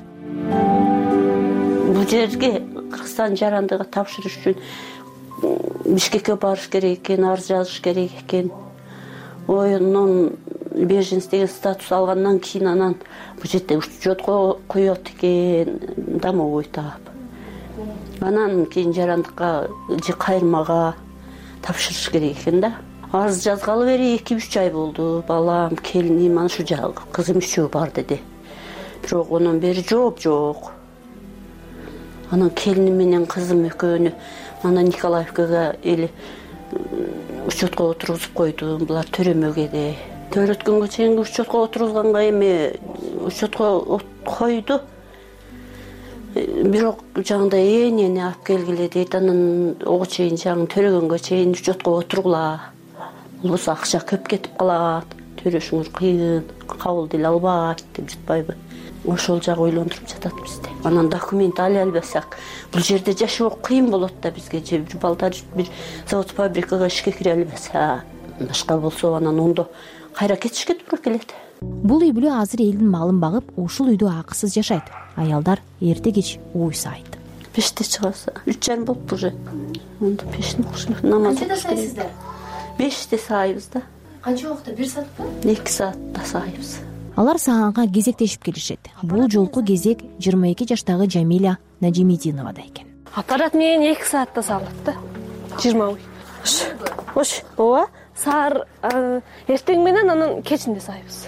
Бул жерге Кыргызстан жарандыгы тапшырыш үчүн Бишкекке барыш керек экен, арыз жазыш керек экен. Оюнун беженс деген статус алгандан кийин анан бул жерде учетко коет экен, домовой таап. Анан кийин жарандыкка же кайрмага тапшырыш керек экен да. Арыз жазгалы бери эки үч ай болду. Балам, келиним ана ушу жагы кызым үчөө бар деди. Бирок анан бери жооп жок. Анан келиним менен кызым экөөнү ана Николаевкага эле учетко отургузуп койдум. Булар төрөмөгө төлөткөнгө чейинги учетко отургузганга эми учетко койду. Бирок жагындай энени алып келгиле дейт. Анан ого чейин жагын төлөгөнгө чейин учетко отургула. Болбосо акча көп кетип калат. Төрөшүңүз кыйын, кабыл деле албайт деп жатпайбы? Ошол жагы ойлондуруп жатат бизди. Анан документ ала албасак, бул жерде жашоо кыйын болот да бизге. Же бир балдар бир завод фабрикага ишке кире албаса, башка болсо анан ондо кайра кетишке туура келет. Бул үй бүлө азыр элдин малын багып, ушул үйдө акысыз жашайт. Аялдар эрте кеч ой сайт. Пеште чыгасы, үч жарым болуп уже. Ондо пештин кушуп намаз окуш керек. Беште сайбыз да. Канча убакытта? бир саатпы? эки саатта сайбыз. Алар саганга кезектешип келишет. Бул жолку кезек жыйырма эки жаштагы Жамиля Нажимидиновада экен. Аппарат менен эки саатта салат да. жыйырма ой. Ош, ооба, саар эртең менен анан кечинде сайбыз.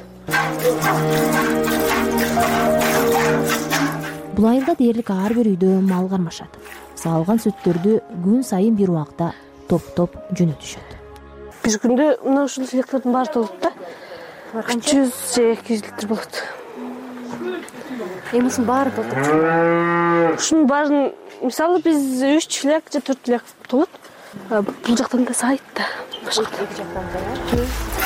Бул айылда дээрлик ар бир үйдө мал кармашат. Саалган сүттөрдү күн сайын бир убакта топтоп жөнөтүшөт. Бир күндө мына ушул электрдин баары толот да. жүз же эки жүз литр болот. Эмисин баары толтуруп. Ушунун баарын мисалы биз үч лек же төрт лек толот. Бул жактан да сайт да. Башка эки жактан да.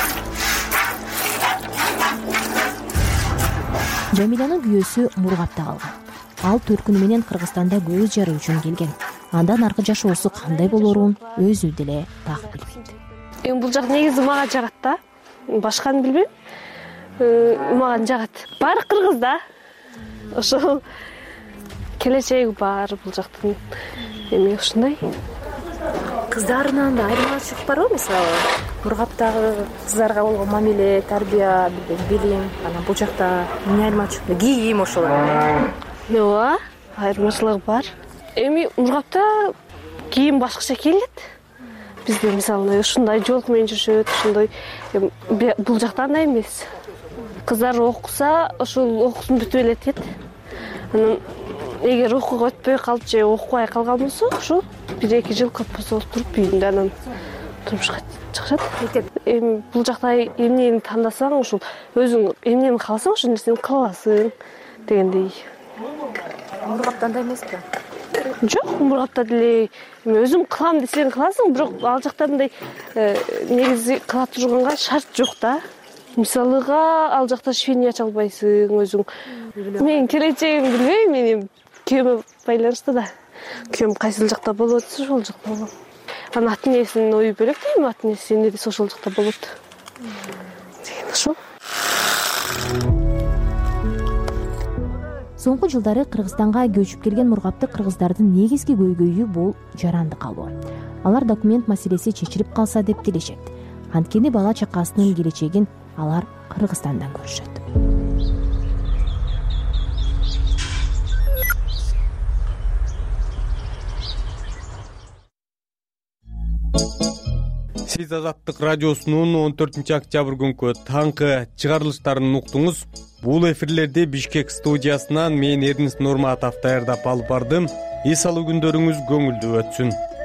Жамилянын күйөөсү Мургапта калган. Ал төрт күнү менен Кыргызстанда көз жаруу үчүн келген. Андан аркы жашоосу кандай болоорун өзү деле так билбейт. Эми бул жак негизи мага жагат да. Башканы билбейм. Мага жагат. Баары кыргыз да. Ошол келечеги бар бул жактын. Эми ушундай. Кыздарынан да айырмачылык барбы? Мисалы, Мургаптагы кыздарга болгон мамиле, тарбия, билим, анан бул жакта эмне айырмачылык? Кийим ошол. Ооба, айырмачылыгы бар. Эми Мургапта кийим башкача кийилет. Бизде мисалы ушундай жолку менен жүрүшөт, ушундай. Бул жакта андай эмес. Кыздар окуса, ошол окуусун бүтүп эле кетет. Анан эгер окууга өтпөй калып же окубай калган болсо, ошол бир эки жыл көп болсо туруп үйүндө анан турмушка чыгышат. Эми бул жакта эмнени тандасаң, ошол өзүң эмнени кааласаң, ошол нерсени кыла аласың дегендей. Мургапта андай эмеспи? Жок, Мургапта деле өзүм кылам десең кыласың, бирок ал жакта мындай негизи кыла турганга шарт жок да. Мисалыга ал жакта швейни ача албайсың өзүң. Мен келечегимди билбейм, мен күйөөмө байланыштуу да. Күйөөм кайсыл жакта болот, ошол жакта болом. Анан ата энесинин ою бөлөк дейм, ата энеси эмне десе ошол жакта болот. Деген ошол. Соңку жылдары Кыргызстанга көчүп келген Мургаптык кыргыздардын негизги көйгөйү бул жаранды калуу. Алар документ маселеси чечилип калса деп тилешет. Анткени бала чакасынын келечегин алар Кыргызстандан көрүшөт. Сиз Азаттык радиосунун он төртүнчү октябрь күнкү таңкы чыгарылыштарын уктуңуз. Бул эфирлерди Бишкек студиясынан мен Эрнис Нурматов даярдап алып бардым. Эс алуу күндөрүңүз көңүлдүү өтсүн.